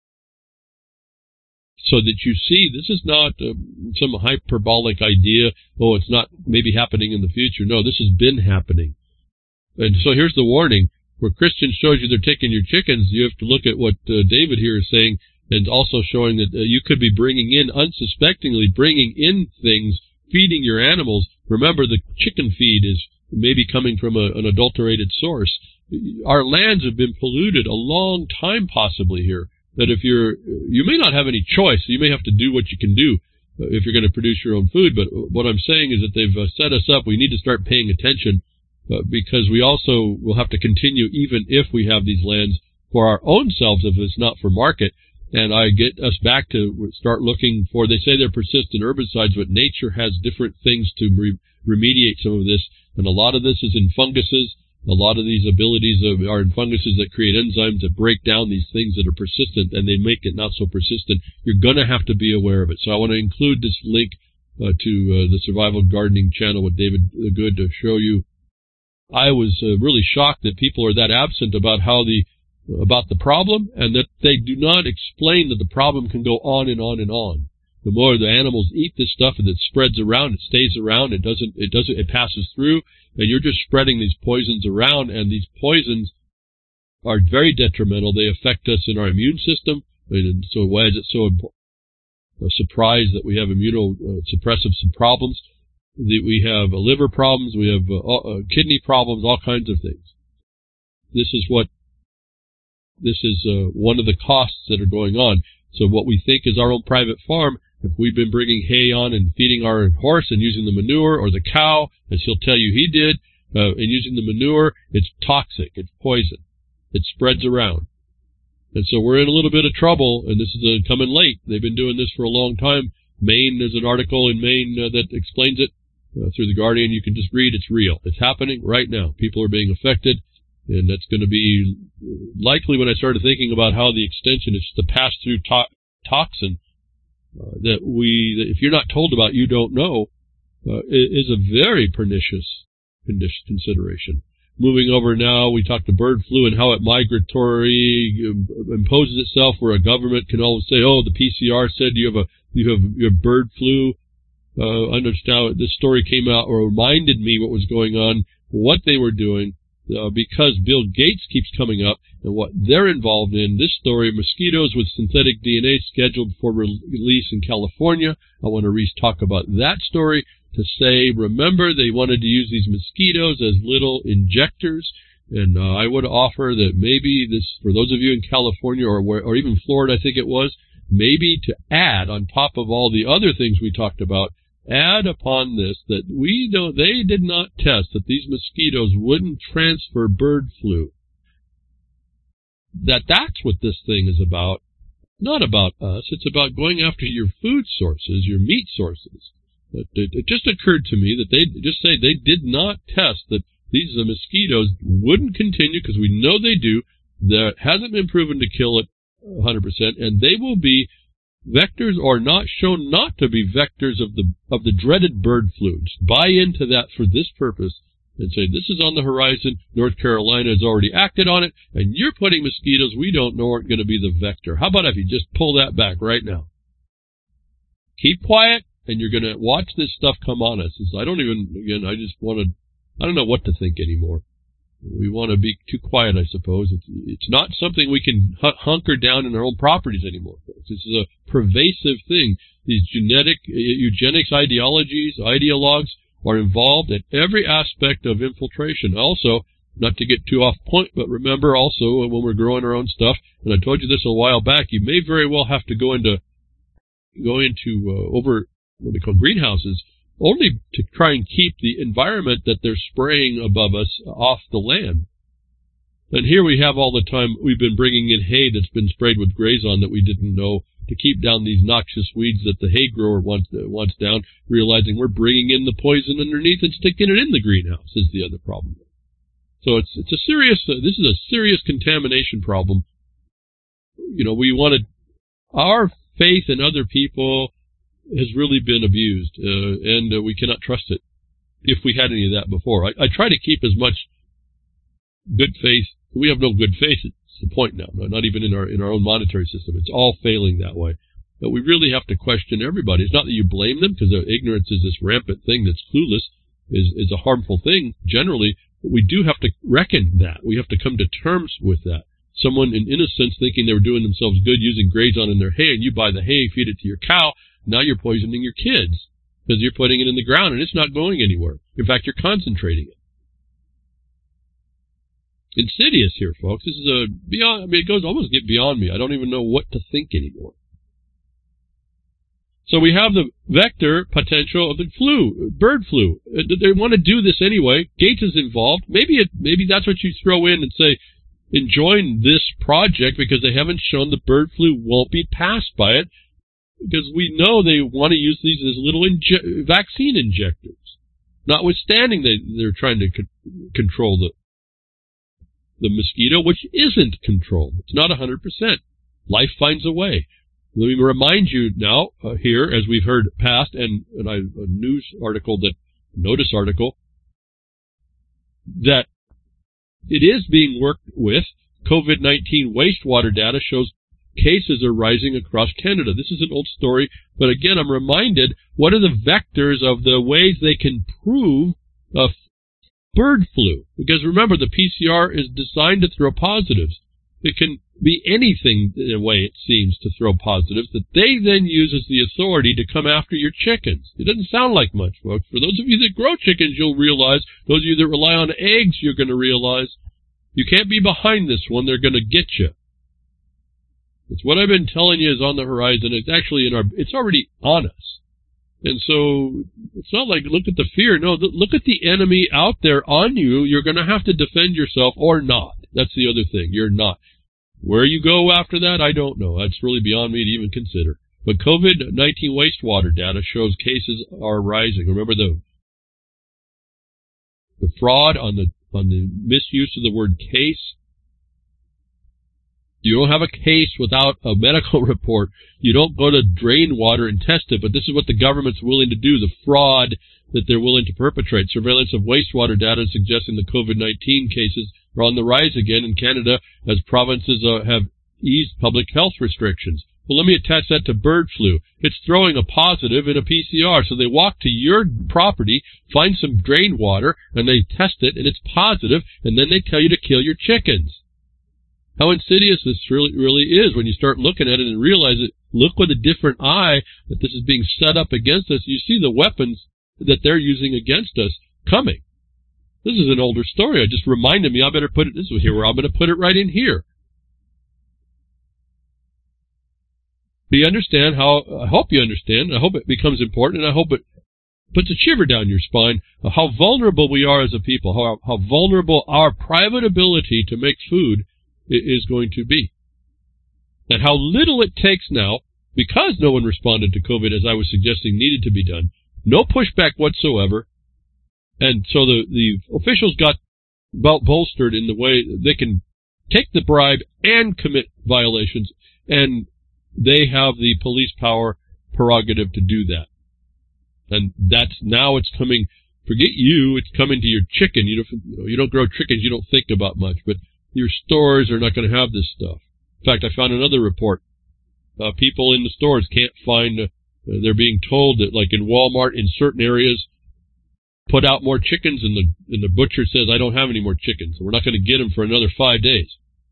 so that you see this is not uh, some hyperbolic idea, oh, it's not maybe happening in the future. No, this has been happening. And so here's the warning. Where Christian shows you they're taking your chickens, you have to look at what uh, David here is saying, and also showing that uh, you could be bringing in, unsuspectingly bringing in things, feeding your animals. Remember, the chicken feed is maybe coming from a, an adulterated source. Our lands have been polluted a long time possibly here, that if you're, you may not have any choice. You may have to do what you can do uh, if you're going to produce your own food. But what I'm saying is that they've uh, set us up. We need to start paying attention. Uh, because we also will have to continue, even if we have these lands, for our own selves, if it's not for market. And I get us back to start looking for, they say they're persistent herbicides, but nature has different things to re remediate some of this. And a lot of this is in funguses. A lot of these abilities of, are in funguses that create enzymes that break down these things that are persistent, and they make it not so persistent. You're going to have to be aware of it. So I want to include this link uh, to uh, the Survival Gardening Channel with David Good to show you. I was uh, really shocked that people are that absent about how the about the problem, and that they do not explain that the problem can go on and on and on. The more the animals eat this stuff, and it spreads around, it stays around, it doesn't, it doesn't, it passes through, and you're just spreading these poisons around, and these poisons are very detrimental. They affect us in our immune system, and so why is it so a surprise that we have immunosuppressive some problems? We have uh, liver problems, we have uh, uh, kidney problems, all kinds of things. This is what, this is uh, one of the costs that are going on. So what we think is our own private farm, if we've been bringing hay on and feeding our horse and using the manure, or the cow, as he'll tell you he did, uh, and using the manure, it's toxic, it's poison. It spreads around. And so we're in a little bit of trouble, and this is uh, coming late. They've been doing this for a long time. Maine, there's an article in Maine uh, that explains it. Uh, through the Guardian, you can just read. It's real. It's happening right now. People are being affected, and that's going to be likely when I started thinking about how the extension is just a pass-through to toxin. uh, that we, that if you're not told about, you don't know, uh, is a very pernicious consideration. Moving over now, we talked to bird flu and how it migratory imposes itself, where a government can always say, "Oh, the P C R said you have a you have you have bird flu." Uh, understand this story came out or reminded me what was going on, what they were doing, uh, because Bill Gates keeps coming up and what they're involved in. This story: mosquitoes with synthetic D N A scheduled for re- release in California. I want to re- talk about that story. To say, remember, they wanted to use these mosquitoes as little injectors, and uh, I would offer that maybe this, for those of you in California or where, or even Florida, I think it was, maybe to add on top of all the other things we talked about, add upon this that we don't, they did not test that these mosquitoes wouldn't transfer bird flu. That that's what this thing is about, not about us. It's about going after your food sources, your meat sources. It just occurred to me that they just say they did not test that these uh, mosquitoes wouldn't continue, because we know they do. That hasn't been proven to kill it one hundred percent, and they will be vectors or not shown not to be vectors of the of the dreaded bird flu. Just buy into that for this purpose and say this is on the horizon. North Carolina has already acted on it, and you're putting mosquitoes we don't know aren't going to be the vector. How about if you just pull that back right now? Keep quiet. And you're going to watch this stuff come on us. I don't even, again, I just want to, I don't know what to think anymore. We want to be too quiet, I suppose. It's, it's not something we can h- hunker down in our own properties anymore. This is a pervasive thing. These genetic, eugenics ideologies, ideologues are involved at every aspect of infiltration. Also, not to get too off point, but remember also when we're growing our own stuff, and I told you this a while back, you may very well have to go into, go into, uh, over, what they call greenhouses, only to try and keep the environment that they're spraying above us off the land. And here we have all the time we've been bringing in hay that's been sprayed with Grazon that we didn't know, to keep down these noxious weeds that the hay grower wants, uh, wants down, realizing we're bringing in the poison underneath and sticking it in the greenhouse is the other problem. So it's it's a serious, uh, this is a serious contamination problem. You know, we wanted our faith in other people has really been abused, uh, and uh, we cannot trust it if we had any of that before. I, I try to keep as much good faith. We have no good faith. It's the point now. Not even in our in our own monetary system. It's all failing that way. But we really have to question everybody. It's not that you blame them, because ignorance is this rampant thing that's clueless, is is a harmful thing generally. But we do have to reckon that. We have to come to terms with that. Someone in innocence thinking they were doing themselves good using Grazon in their hay, and you buy the hay, feed it to your cow. Now you're poisoning your kids because you're putting it in the ground and it's not going anywhere. In fact, you're concentrating it. Insidious here, folks. This is a beyond, I mean, it goes almost get beyond me. I don't even know what to think anymore. So we have the vector potential of the flu, bird flu. They want to do this anyway. Gates is involved. Maybe it, maybe that's what you throw in and say, enjoin this project because they haven't shown the bird flu won't be passed by it. Because we know they want to use these as little inje- vaccine injectors, notwithstanding they, they're trying to co- control the the mosquito, which isn't controlled. It's not one hundred percent. Life finds a way. Let me remind you now, uh, here, as we've heard past, and, and I, a news article, that notice article, that it is being worked with. COVID nineteen wastewater data shows cases are rising across Canada. This is an old story, but again, I'm reminded, what are the vectors of the ways they can prove uh, bird flu? Because remember, the P C R is designed to throw positives. It can be anything, in a way, it seems, to throw positives that they then use as the authority to come after your chickens. It doesn't sound like much, folks. For those of you that grow chickens, you'll realize. Those of you that rely on eggs, you're going to realize. You can't be behind this one. They're going to get you. It's what I've been telling you is on the horizon. It's actually in our, it's already on us. And so it's not like look at the fear. No, look at the enemy out there on you. You're going to have to defend yourself or not. That's the other thing. You're not. Where you go after that, I don't know. That's really beyond me to even consider. But COVID nineteen wastewater data shows cases are rising. Remember the the fraud on the on the misuse of the word case? You don't have a case without a medical report. You don't go to drain water and test it, but this is what the government's willing to do, the fraud that they're willing to perpetrate. Surveillance of wastewater data suggesting the COVID nineteen cases are on the rise again in Canada as provinces uh, have eased public health restrictions. Well, let me attach that to bird flu. It's throwing a positive in a P C R. So they walk to your property, find some drained water, and they test it, and it's positive, and then they tell you to kill your chickens. How insidious this really, really is when you start looking at it and realize it. Look with a different eye that this is being set up against us. You see the weapons that they're using against us coming. This is an older story. It just reminded me I better put it this way here, where I'm going to put it right in here. Do you understand how, I hope you understand, I hope it becomes important, and I hope it puts a shiver down your spine of how vulnerable we are as a people, how, how vulnerable our private ability to make food is going to be. And how little it takes now, because no one responded to COVID as I was suggesting needed to be done, no pushback whatsoever, and so the, the officials got bolstered in the way they can take the bribe and commit violations, and they have the police power prerogative to do that. And that's now it's coming, forget you, it's coming to your chicken. You don't, you don't grow chickens, you don't think about much, but your stores are not going to have this stuff. In fact, I found another report. Uh, people in the stores can't find, uh, they're being told that, like in Walmart, in certain areas, put out more chickens, and the, and the butcher says, I don't have any more chickens. So we're not going to get them for another five days.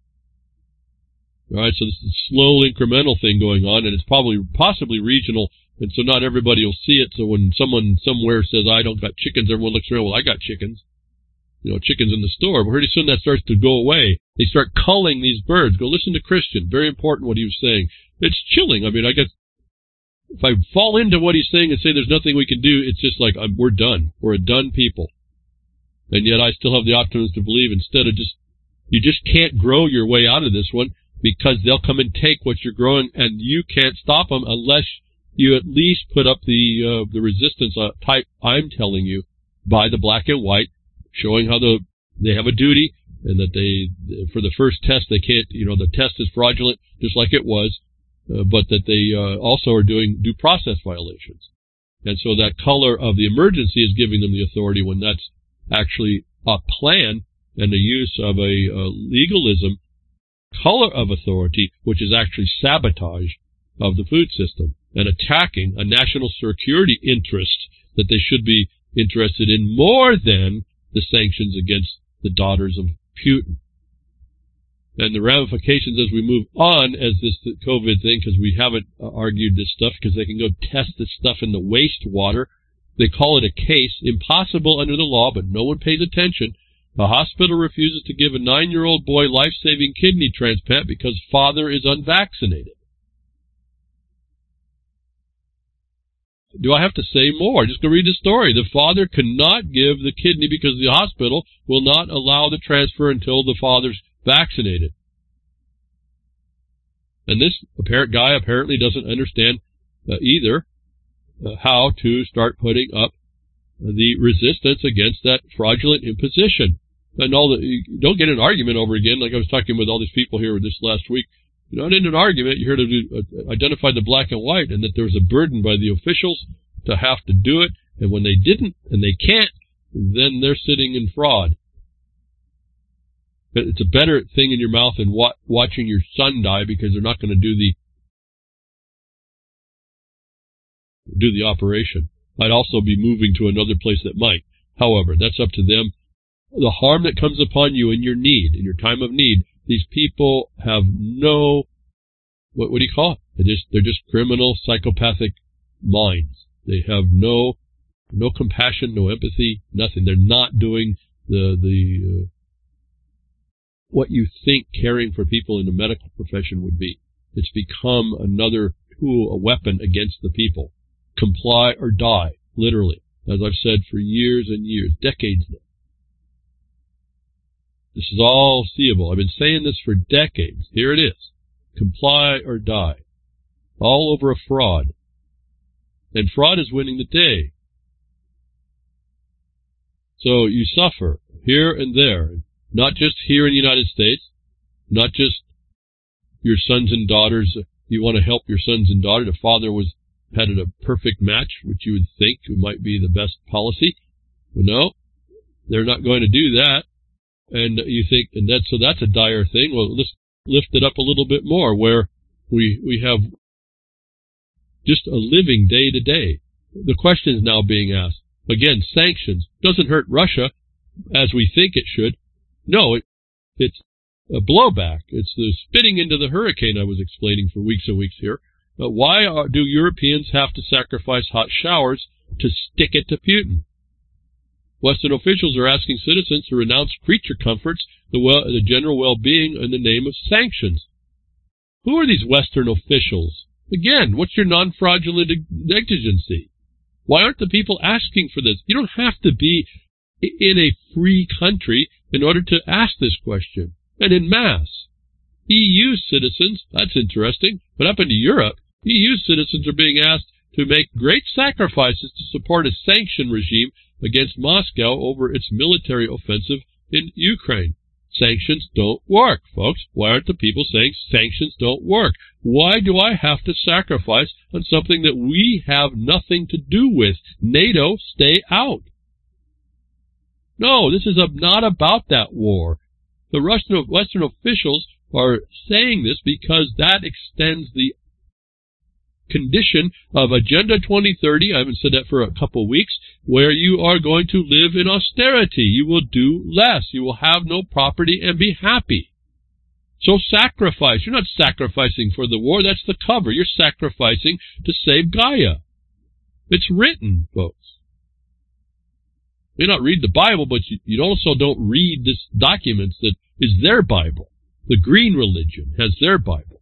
All right, so this is a slow incremental thing going on, and it's probably possibly regional, and so not everybody will see it. So when someone somewhere says, I don't got chickens, everyone looks around, well, I got chickens. You know, chickens in the store. But pretty soon that starts to go away. They start culling these birds. Go listen to Christian. Very important what he was saying. It's chilling. I mean, I guess if I fall into what he's saying and say there's nothing we can do, it's just like I'm, we're done. We're a done people. And yet I still have the optimism to believe instead of just, you just can't grow your way out of this one because they'll come and take what you're growing and you can't stop them unless you at least put up the, uh, the resistance uh, type I'm telling you by the black and white, showing how the they have a duty and that they, for the first test, they can't, you know, the test is fraudulent just like it was, uh, but that they uh, also are doing due process violations. And so that color of the emergency is giving them the authority when that's actually a plan and the use of a uh, legalism color of authority, which is actually sabotage of the food system and attacking a national security interest that they should be interested in more than the sanctions against the daughters of Putin. And the ramifications as we move on as this COVID thing, because we haven't uh, argued this stuff, because they can go test this stuff in the wastewater. They call it a case, impossible under the law, but no one pays attention. A hospital refuses to give a nine-year-old boy life-saving kidney transplant because father is unvaccinated. Do I have to say more? Just go read the story. The father cannot give the kidney because the hospital will not allow the transfer until the father's vaccinated. And this apparent guy apparently doesn't understand uh, either uh, how to start putting up the resistance against that fraudulent imposition. And all the, you don't get an argument over again, like I was talking with all these people here this last week. You're not in an argument. You're here to do, uh, identify the black and white, and that there was a burden by the officials to have to do it. And when they didn't, and they can't, then they're sitting in fraud. But it's a better thing in your mouth than wa- watching your son die because they're not going to do the do the operation. I'd also be moving to another place that might. However, that's up to them. The harm that comes upon you in your need, in your time of need, these people have no, what, what do you call it? They're just, they're just criminal, psychopathic minds. They have no, no compassion, no empathy, nothing. They're not doing the, the, uh, what you think caring for people in the medical profession would be. It's become another tool, a weapon against the people. Comply or die, literally, as I've said for years and years, decades now. This is all seeable. I've been saying this for decades. Here it is. Comply or die. All over a fraud. And fraud is winning the day. So you suffer here and there. Not just here in the United States. Not just your sons and daughters, you want to help your sons and daughters. The father was had a perfect match, which you would think might be the best policy. But no, they're not going to do that. And you think, and that, so that's a dire thing. Well, let's lift it up a little bit more, where we, we have just a living day to day. The question is now being asked. Again, sanctions doesn't hurt Russia as we think it should. No, it, it's a blowback. It's the spitting into the hurricane I was explaining for weeks and weeks here. But why are, do Europeans have to sacrifice hot showers to stick it to Putin? Western officials are asking citizens to renounce creature comforts, the, well, the general well-being, in the name of sanctions. Who are these Western officials? Again, what's your non-fraudulent exigency? Why aren't the people asking for this? You don't have to be in a free country in order to ask this question. And in mass. E U citizens, that's interesting, but up into Europe, E U citizens are being asked to make great sacrifices to support a sanction regime against Moscow over its military offensive in Ukraine. Sanctions don't work, folks. Why aren't the people saying sanctions don't work? Why do I have to sacrifice on something that we have nothing to do with? NATO, stay out. No, this is a, not about that war. The Russian Western officials are saying this because that extends the condition of Agenda twenty thirty, I haven't said that for a couple of weeks, where you are going to live in austerity. You will do less. You will have no property and be happy. So sacrifice. You're not sacrificing for the war. That's the cover. You're sacrificing to save Gaia. It's written, folks. You may not read the Bible, but you, you also don't read this document that is their Bible. The green religion has their Bible.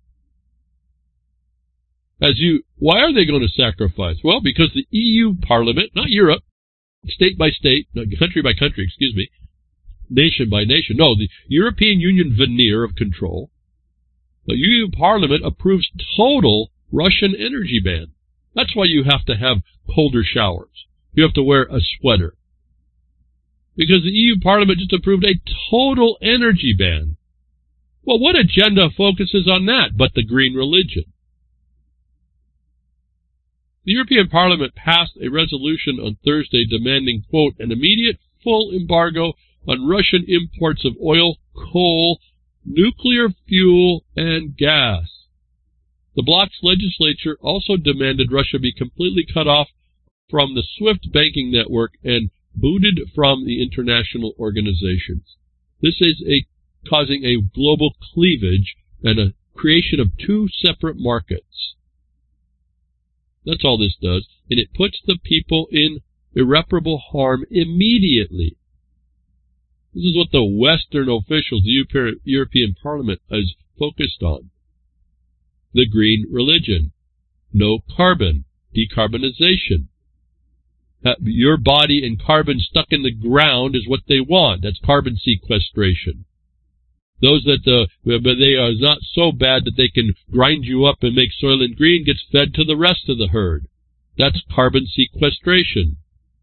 As you, why are they going to sacrifice? Well, because the E U Parliament, not Europe, state by state, no, country by country, excuse me, nation by nation, no, the European Union veneer of control, the E U Parliament approves total Russian energy ban. That's why you have to have colder showers. You have to wear a sweater. Because the E U Parliament just approved a total energy ban. Well, what agenda focuses on that but the green religion? The European Parliament passed a resolution on Thursday demanding, quote, an immediate full embargo on Russian imports of oil, coal, nuclear fuel, and gas. The bloc's legislature also demanded Russia be completely cut off from the SWIFT banking network and booted from the international organizations. This is a causing a global cleavage and a creation of two separate markets. That's all this does, and it puts the people in irreparable harm immediately. This is what the Western officials, the European Parliament, is focused on. The green religion. No carbon. Decarbonization. Your body and carbon stuck in the ground is what they want. That's carbon sequestration. Those that uh, but they are not so bad that they can grind you up and make Soylent Green gets fed to the rest of the herd. That's carbon sequestration.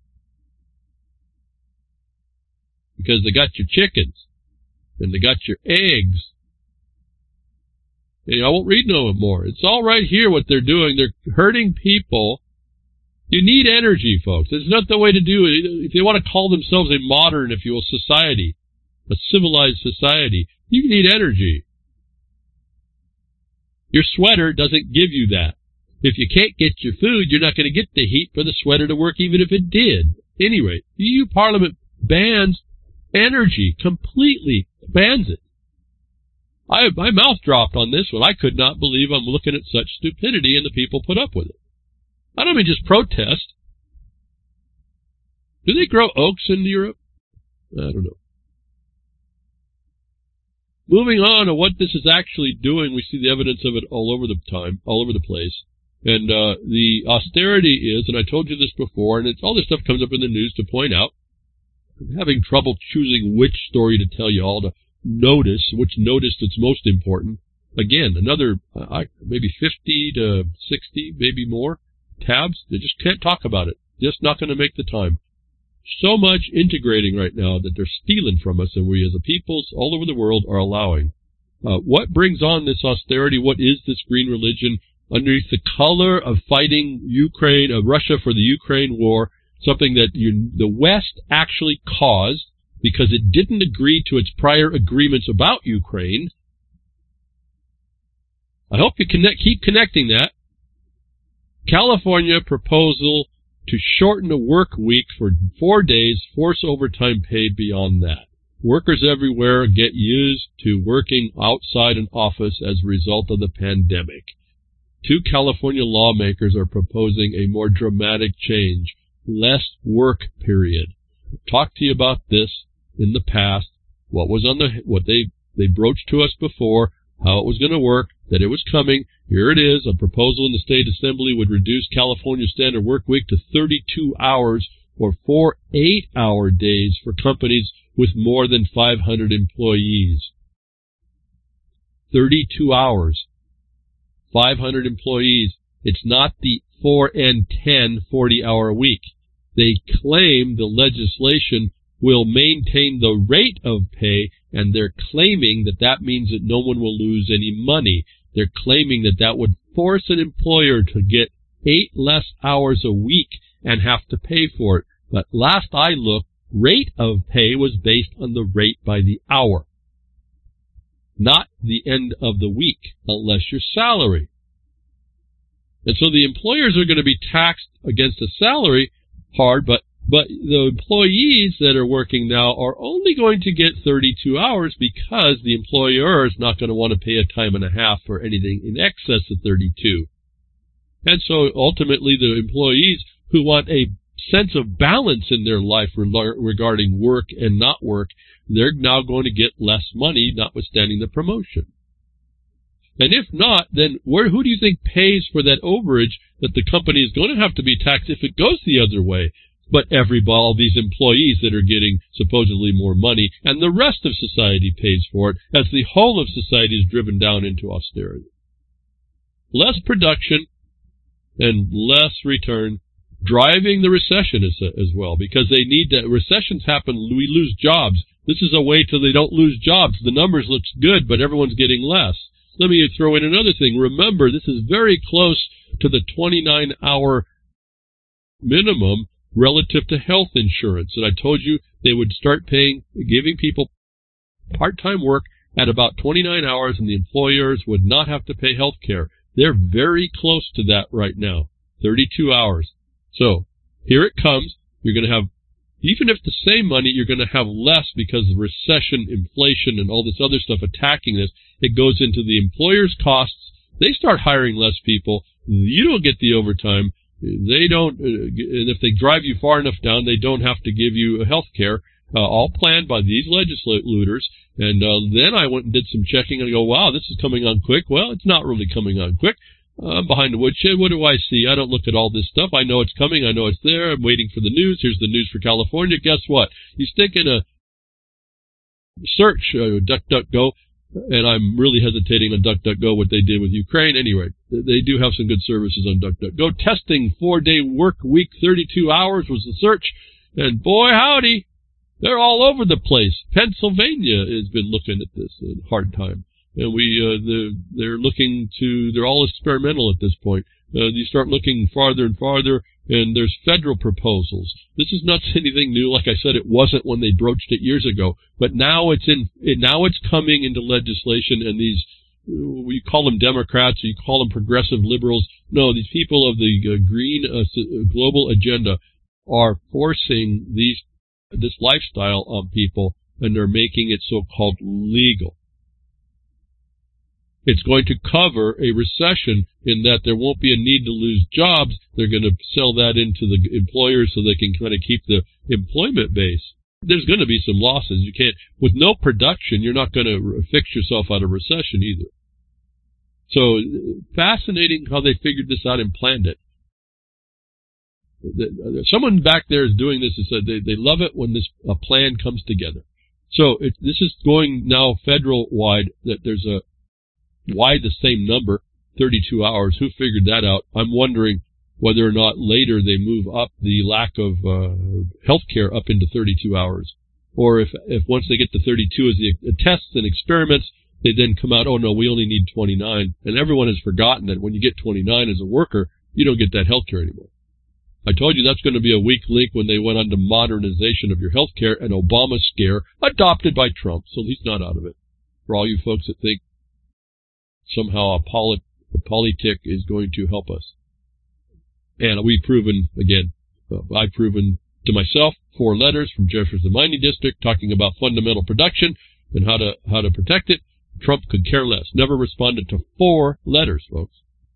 Because they got your chickens and they got your eggs. And I won't read no more. It's all right here what they're doing. They're hurting people. You need energy, folks. There's not the way to do it. If they want to call themselves a modern, if you will, society, a civilized society, you need energy. Your sweater doesn't give you that. If you can't get your food, you're not going to get the heat for the sweater to work even if it did. Anyway, the E U Parliament bans energy, completely bans it. I, my mouth dropped on this one. I could not believe I'm looking at such stupidity and the people put up with it. I don't mean just protest. Do they grow oaks in Europe? I don't know. Moving on to what this is actually doing, we see the evidence of it all over the time, all over the place. And uh, the austerity is, and I told you this before, and it's, all this stuff comes up in the news to point out. I'm having trouble choosing which story to tell you all to notice, which notice that's most important. Again, another uh, maybe fifty to sixty, maybe more, tabs. They just can't talk about it. Just not going to make the time. So much integrating right now that they're stealing from us, and we as a peoples all over the world are allowing. Uh, what brings on this austerity? What is this green religion? Underneath the color of fighting Ukraine, of Russia for the Ukraine war, something that you, the West actually caused because it didn't agree to its prior agreements about Ukraine. I hope you connect, keep connecting that. California proposal to shorten the work week for four days, force overtime paid beyond that. Workers everywhere get used to working outside an office as a result of the pandemic. Two California lawmakers are proposing a more dramatic change, less work period. I've talked to you about this in the past, what was on the, what they, they broached to us before, how it was going to work, that it was coming. Here it is. A proposal in the State Assembly would reduce California's standard work week to thirty-two hours or four eight-hour days for companies with more than five hundred employees. thirty-two hours. five hundred employees. It's not the four and ten forty-hour week. They claim the legislation will maintain the rate of pay, and they're claiming that that means that no one will lose any money. They're claiming that that would force an employer to get eight less hours a week and have to pay for it. But last I looked, rate of pay was based on the rate by the hour, not the end of the week, unless your salary. And so the employers are going to be taxed against a salary hard, but But the employees that are working now are only going to get thirty-two hours because the employer is not going to want to pay a time and a half for anything in excess of thirty-two. And so ultimately the employees who want a sense of balance in their life regarding work and not work, they're now going to get less money, notwithstanding the promotion. And if not, then where, who do you think pays for that overage that the company is going to have to be taxed if it goes the other way? But every all these employees that are getting supposedly more money, and the rest of society pays for it as the whole of society is driven down into austerity. Less production and less return, driving the recession as, as well, because they need that. Recessions happen, we lose jobs. This is a way till they don't lose jobs. The numbers look good, but everyone's getting less. Let me throw in another thing. Remember, this is very close to the twenty-nine hour minimum relative to health insurance. And I told you they would start paying, giving people part-time work at about twenty-nine hours, and the employers would not have to pay health care. They're very close to that right now, thirty-two hours. So here it comes. You're going to have, even if the same money, you're going to have less because of recession, inflation, and all this other stuff attacking this. It goes into the employer's costs. They start hiring less people. You don't get the overtime. They don't, uh, and if they drive you far enough down, they don't have to give you health care, uh, all planned by these legislators. And uh, then I went and did some checking and go, wow, this is coming on quick. Well, it's not really coming on quick. I'm behind the woodshed. What do I see? I don't look at all this stuff. I know it's coming. I know it's there. I'm waiting for the news. Here's the news for California. Guess what? You stick in a search, uh, DuckDuckGo, and I'm really hesitating on DuckDuckGo, what they did with Ukraine. Anyway, they do have some good services on DuckDuckGo. Testing four-day work week, thirty-two hours was the search. And boy, howdy, they're all over the place. Pennsylvania has been looking at this in hard time. And we, uh, the, they're looking to, they're all experimental at this point. Uh, you start looking farther and farther, and there's federal proposals. This is not anything new. Like I said, it wasn't when they broached it years ago, but now it's in, now it's coming into legislation, and these, you call them Democrats, or you call them progressive liberals. No, these people of the uh, green uh, global agenda are forcing these, this lifestyle on people, and they're making it so-called legal. It's going to cover a recession in that there won't be a need to lose jobs. They're going to sell that into the employers so they can kind of keep the employment base. There's going to be some losses. You can't, with no production, you're not going to fix yourself out of recession either. So fascinating how they figured this out and planned it. Someone back there is doing this and said they, they love it when this a plan comes together. So it, this is going now federal-wide, that there's a why the same number, thirty-two hours? Who figured that out? I'm wondering whether or not later they move up the lack of uh, health care up into thirty-two hours. Or if, if once they get to thirty-two as the uh, tests and experiments, they then come out, oh, no, we only need twenty-nine. And everyone has forgotten that when you get twenty-nine as a worker, you don't get that health care anymore. I told you that's going to be a weak link when they went on to modernization of your health care and Obama scare adopted by Trump, so he's not out of it. For all you folks that think somehow a, polit- a politic is going to help us. And we've proven, again, uh, I've proven to myself four letters from Jefferson Mining District talking about fundamental production and how to how to protect it. Trump could care less. Never responded to four letters, folks.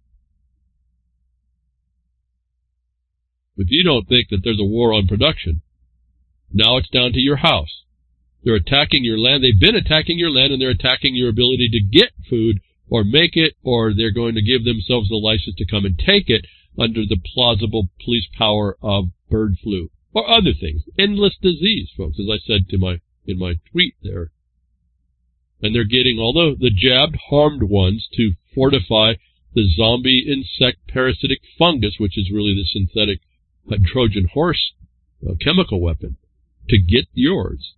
If you don't think that there's a war on production, now it's down to your house. They're attacking your land. They've been attacking your land, and they're attacking your ability to get food or make it, or they're going to give themselves the license to come and take it under the plausible police power of bird flu or other things. Endless disease, folks, as I said to my in my tweet there. And they're getting all the, the jabbed, harmed ones to fortify the zombie insect parasitic fungus, which is really the synthetic uh, Trojan horse uh, chemical weapon, to get yours.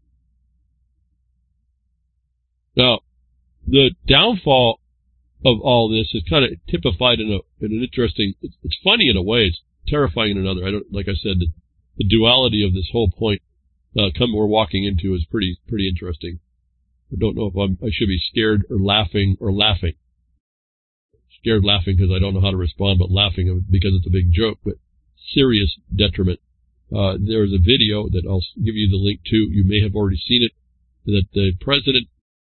Now, the downfall of all this is kind of typified in a in an interesting. It's, it's funny in a way. It's terrifying in another. I don't like I said the, the duality of this whole point. Uh, come we're walking into is pretty pretty interesting. I don't know if I'm, I should be scared or laughing or laughing. Scared laughing because I don't know how to respond, but laughing because it's a big joke. But serious detriment. Uh, there's a video that I'll give you the link to. You may have already seen it. That the President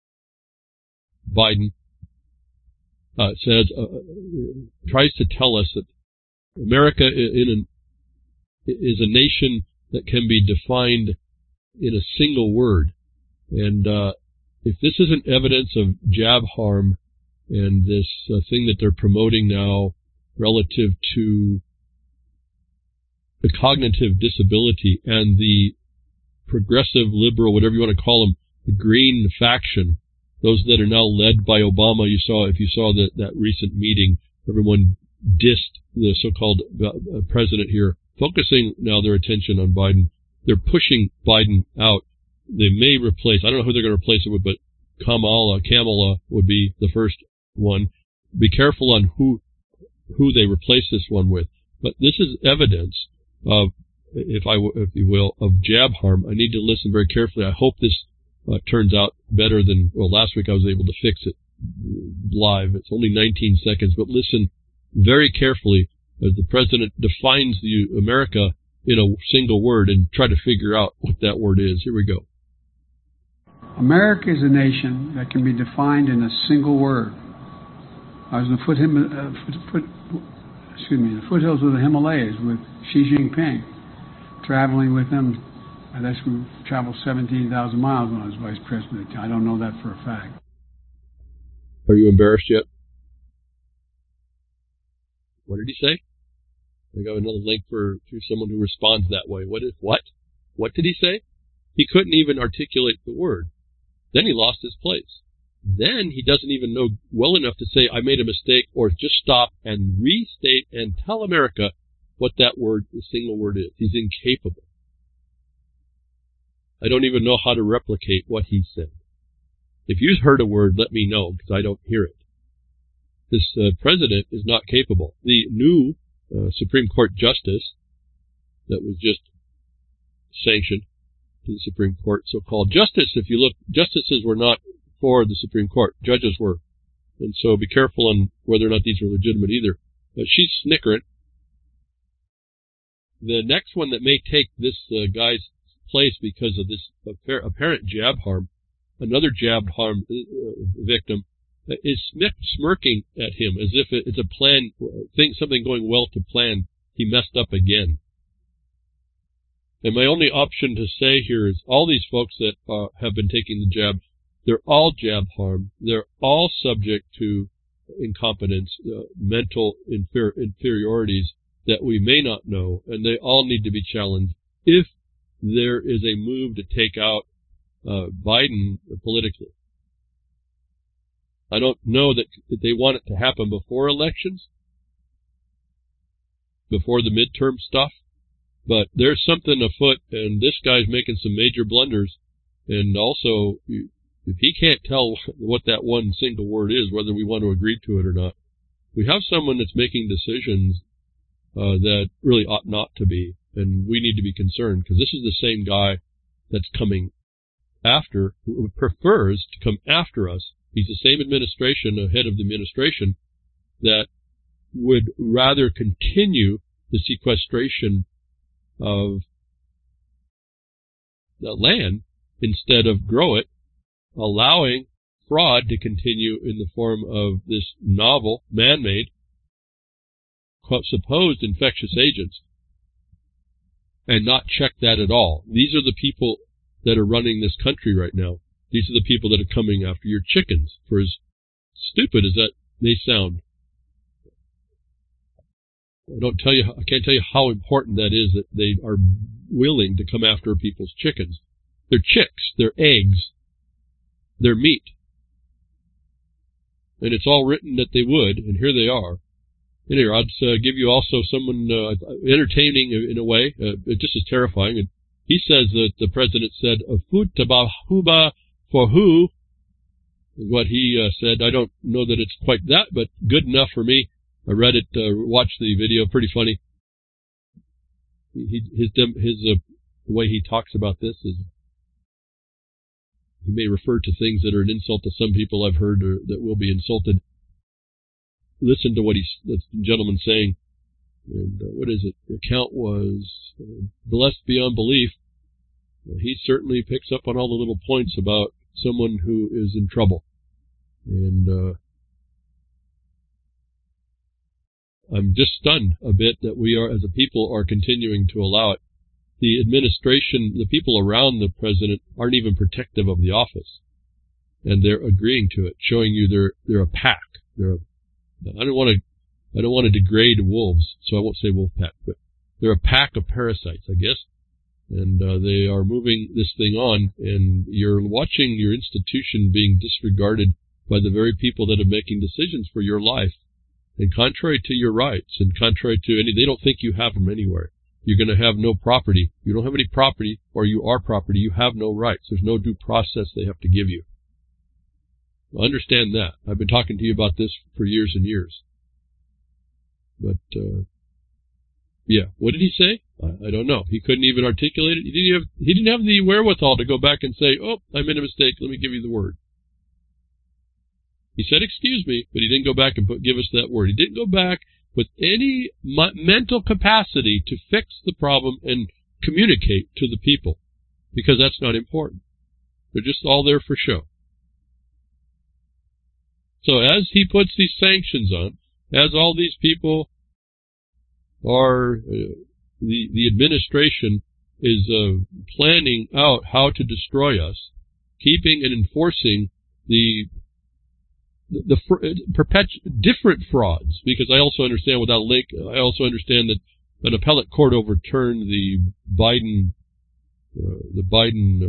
Biden uh, says uh, tries to tell us that America in an, is a nation that can be defined in a single word, and uh, if this isn't evidence of jab harm and this uh, thing that they're promoting now relative to the cognitive disability and the progressive liberal, whatever you want to call them, the green faction, those that are now led by Obama. You saw, if you saw that, that recent meeting, everyone dissed the so-called uh, president here, focusing now their attention on Biden. They're pushing Biden out. They may replace, I don't know who they're going to replace it with, but Kamala, Kamala would be the first one. Be careful on who who they replace this one with. But this is evidence of, if I if you will, of jab harm. I need to listen very carefully. I hope this uh, turns out better than, well, last week I was able to fix it live. It's only nineteen seconds, but listen very carefully as the president defines the America in a single word and try to figure out what that word is. Here we go. America is a nation that can be defined in a single word. I was in the foot, uh, foot, foot, excuse me, the foothills of the Himalayas with Xi Jinping, traveling with him. I guess we traveled seventeen thousand miles when I was vice president. I don't know that for a fact. Are you embarrassed yet? What did he say? I got another link for, for someone who responds that way. What is what? What did he say? He couldn't even articulate the word. Then he lost his place. Then he doesn't even know well enough to say, I made a mistake, or just stop and restate and tell America what that word, the single word is. He's incapable. I don't even know how to replicate what he said. If you've heard a word, let me know, because I don't hear it. This uh, president is not capable. The new uh, Supreme Court justice that was just sanctioned to the Supreme Court, so-called justice, if you look, justices were not for the Supreme Court. Judges were. And so be careful on whether or not these are legitimate either. Uh, she's snickering. The next one that may take this uh, guy's place because of this apparent jab harm, another jab harm uh, victim, uh, is smirking at him as if it's a plan, think something going well to plan. He messed up again. And my only option to say here is all these folks that uh, have been taking the jab, they're all jab harm. They're all subject to incompetence, uh, mental infer- inferiorities that we may not know, and they all need to be challenged if there is a move to take out uh, Biden politically. I don't know that they want it to happen before elections, before the midterm stuff, but there's something afoot, and this guy's making some major blunders. And also, if he can't tell what that one single word is, whether we want to agree to it or not, we have someone that's making decisions uh, that really ought not to be, and we need to be concerned, because this is the same guy that's coming after, who prefers to come after us. He's the same administration, the head of the administration, that would rather continue the sequestration of the land instead of grow it, allowing fraud to continue in the form of this novel, man-made, supposed infectious agents, and not check that at all. These are the people that are running this country right now. These are the people that are coming after your chickens, for as stupid as that may sound. I don't tell you, I can't tell you how important that is, that they are willing to come after people's chickens. Their chicks, their eggs, their meat. And it's all written that they would, and here they are. And here, I'll just, uh, give you also someone uh, entertaining in a way, uh, just as terrifying. And he says that the president said, "Futa for who?" is what he uh, said. I don't know that it's quite that, but good enough for me. I read it, uh, watched the video, pretty funny. He, his his uh, the way he talks about this is, he may refer to things that are an insult to some people I've heard or that will be insulted. Listen to what he's, the gentleman saying. And uh, what is it? The account was uh, blessed beyond belief. Uh, he certainly picks up on all the little points about someone who is in trouble. And uh, I'm just stunned a bit that we are, as a people, are continuing to allow it. The administration, the people around the president, aren't even protective of the office, and they're agreeing to it, showing you they're they're a pack. They're a, I don't want to I don't want to degrade wolves, so I won't say wolf pack, but they're a pack of parasites, I guess, and uh, they are moving this thing on, and you're watching your institution being disregarded by the very people that are making decisions for your life, and contrary to your rights, and contrary to any, they don't think you have them anywhere. You're going to have no property. You don't have any property, or you are property. You have no rights. There's no due process they have to give you. Understand that. I've been talking to you about this for years and years. But, uh, yeah, what did he say? I, I don't know. He couldn't even articulate it. He didn't have, he didn't have the wherewithal to go back and say, "Oh, I made a mistake. Let me give you the word." He said, "Excuse me," but he didn't go back and put, give us that word. He didn't go back with any mental capacity to fix the problem and communicate to the people, because that's not important. They're just all there for show. So as he puts these sanctions on, as all these people are, uh, the, the administration is uh, planning out how to destroy us, keeping and enforcing the the, the perpetu- different frauds, because I also understand without a link, I also understand that an appellate court overturned the Biden, uh, the Biden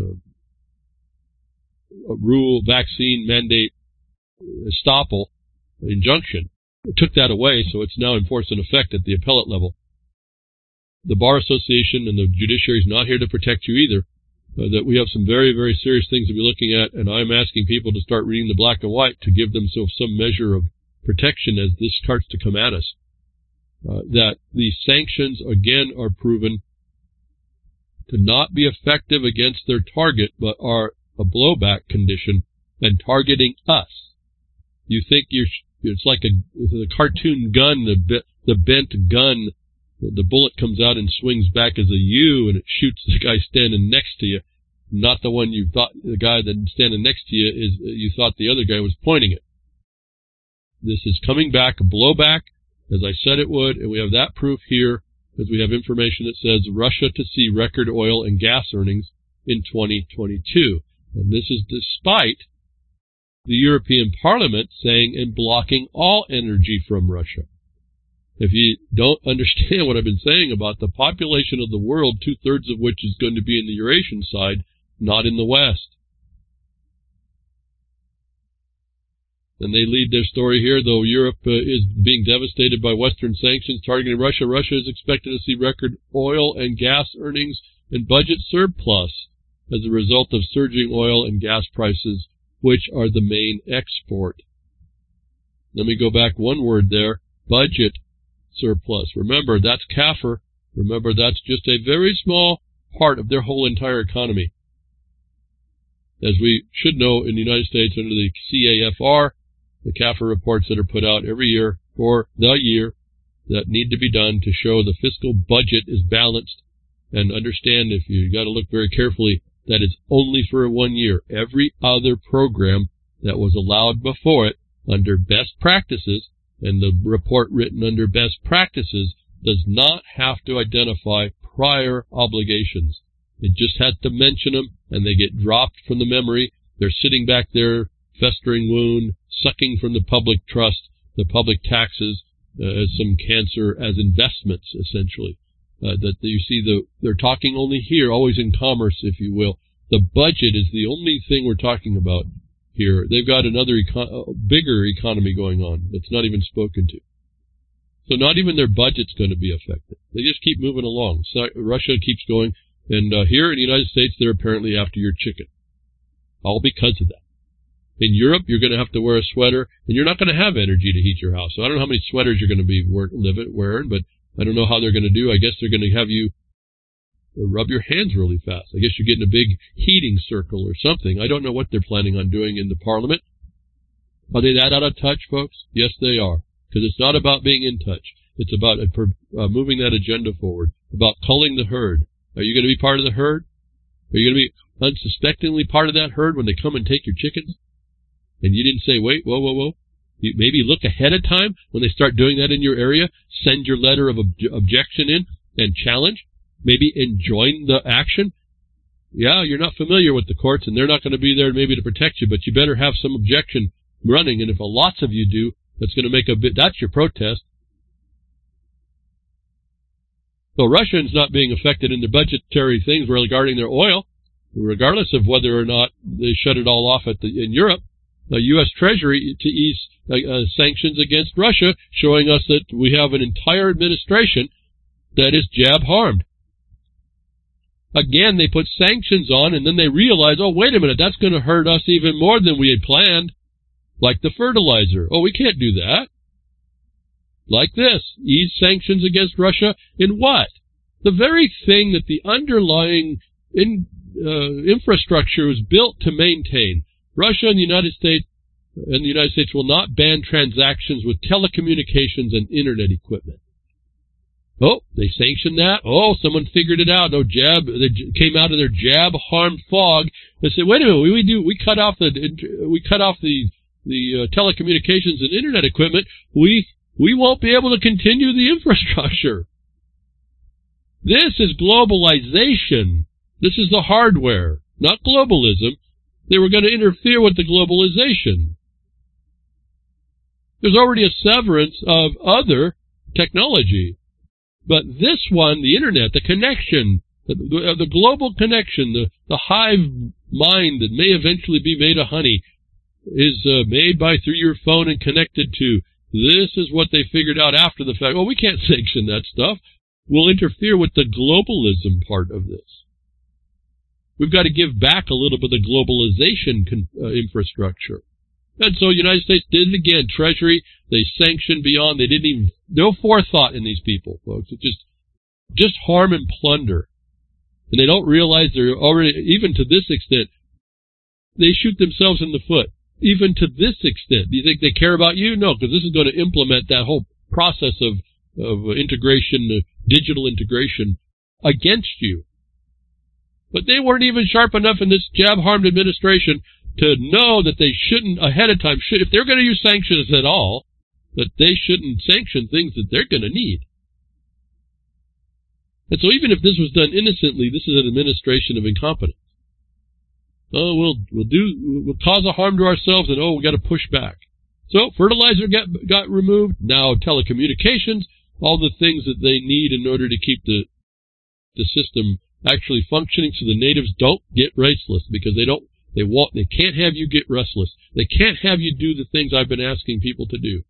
uh, rule, vaccine mandate, estoppel injunction. It took that away, so it's now in force and effect at the appellate level. The Bar Association and the judiciary is not here to protect you either. Uh, that we have some very, very serious things to be looking at, and I'm asking people to start reading the black and white to give themselves some measure of protection as this starts to come at us. Uh, that the sanctions, again, are proven to not be effective against their target, but are a blowback condition and targeting us. You think you're, it's like a, the cartoon gun, the, the bent gun. The bullet comes out and swings back as a U, and it shoots the guy standing next to you, not the one you thought, the guy that's standing next to you is, you thought the other guy was pointing it. This is coming back, a blowback, as I said it would, and we have that proof here, as we have information that says Russia to see record oil and gas earnings in twenty twenty-two. And this is despite the European Parliament saying and blocking all energy from Russia. If you don't understand what I've been saying about the population of the world, two-thirds of which is going to be in the Eurasian side, not in the West. And they lead their story here, though Europe uh, is being devastated by Western sanctions targeting Russia. Russia is expected to see record oil and gas earnings and budget surplus as a result of surging oil and gas prices which are the main export. Let me go back one word there, budget surplus. Remember, that's C A F R. Remember, that's just a very small part of their whole entire economy. As we should know, in the United States, under the C A F R, the C A F R reports that are put out every year for the year that need to be done to show the fiscal budget is balanced. And understand, if you got to look very carefully, that it's only for one year. Every other program that was allowed before it under best practices, and the report written under best practices, does not have to identify prior obligations. It just has to mention them, and they get dropped from the memory. They're sitting back there, festering wound, sucking from the public trust, the public taxes, uh, as some cancer, as investments, essentially. Uh, that you see, the they're talking only here, always in commerce, if you will. The budget is the only thing we're talking about here. They've got another eco- bigger economy going on that's not even spoken to. So not even their budget's going to be affected. They just keep moving along. So Russia keeps going. And uh, here in the United States, they're apparently after your chicken. All because of that. In Europe, you're going to have to wear a sweater, and you're not going to have energy to heat your house. So I don't know how many sweaters you're going to be work, live it, wearing, but I don't know how they're going to do. I guess they're going to have you rub your hands really fast. I guess you're getting a big heating circle or something. I don't know what they're planning on doing in the parliament. Are they that out of touch, folks? Yes, they are. Because it's not about being in touch. It's about uh, moving that agenda forward, about culling the herd. Are you going to be part of the herd? Are you going to be unsuspectingly part of that herd when they come and take your chickens? And you didn't say, wait, whoa, whoa, whoa. You maybe look ahead of time when they start doing that in your area. Send your letter of ob- objection in and challenge. Maybe enjoin the action. Yeah, you're not familiar with the courts, and they're not going to be there maybe to protect you, but you better have some objection running. And if a lots of you do, that's going to make a bit, that's your protest. So Russians not being affected in their budgetary things regarding their oil, regardless of whether or not they shut it all off at the, in Europe, the U S Treasury to ease uh, uh, sanctions against Russia, showing us that we have an entire administration that is jab harmed. Again, they put sanctions on, and then they realize, oh, wait a minute, that's going to hurt us even more than we had planned. Like the fertilizer. Oh, we can't do that. Like this. Ease sanctions against Russia in what? The very thing that the underlying in, uh, infrastructure was built to maintain. Russia and the United States and the United States will not ban transactions with telecommunications and internet equipment. Oh, they sanctioned that. Oh, someone figured it out. No jab. They came out of their jab-harmed fog and said, "Wait a minute. We, we do. We cut off the. We cut off the the uh, telecommunications and internet equipment. We we won't be able to continue the infrastructure." This is globalization. This is the hardware, not globalism. They were going to interfere with the globalization. There's already a severance of other technology. But this one, the internet, the connection, the, the global connection, the, the hive mind that may eventually be made of honey, is uh, made by through your phone and connected to. This is what they figured out after the fact. Well, we can't sanction that stuff. We'll interfere with the globalism part of this. We've got to give back a little bit of the globalization con- uh, infrastructure. And so the United States did it again. Treasury, they sanctioned beyond. They didn't even, no forethought in these people, folks. It's just, just harm and plunder. And they don't realize they're already, even to this extent, they shoot themselves in the foot. Even to this extent. Do you think they care about you? No, because this is going to implement that whole process of, of integration, uh, digital integration against you. But they weren't even sharp enough in this jab-harmed administration to know that they shouldn't, ahead of time, should, if they're going to use sanctions at all, that they shouldn't sanction things that they're going to need. And so even if this was done innocently, this is an administration of incompetence. Oh, we'll, we'll do, we'll cause a harm to ourselves, and oh, we got to push back. So fertilizer got, got removed. Now telecommunications, all the things that they need in order to keep the, the system actually functioning so the natives don't get restless, because they don't, they want, they can't have you get restless. They can't have you do the things I've been asking people to do.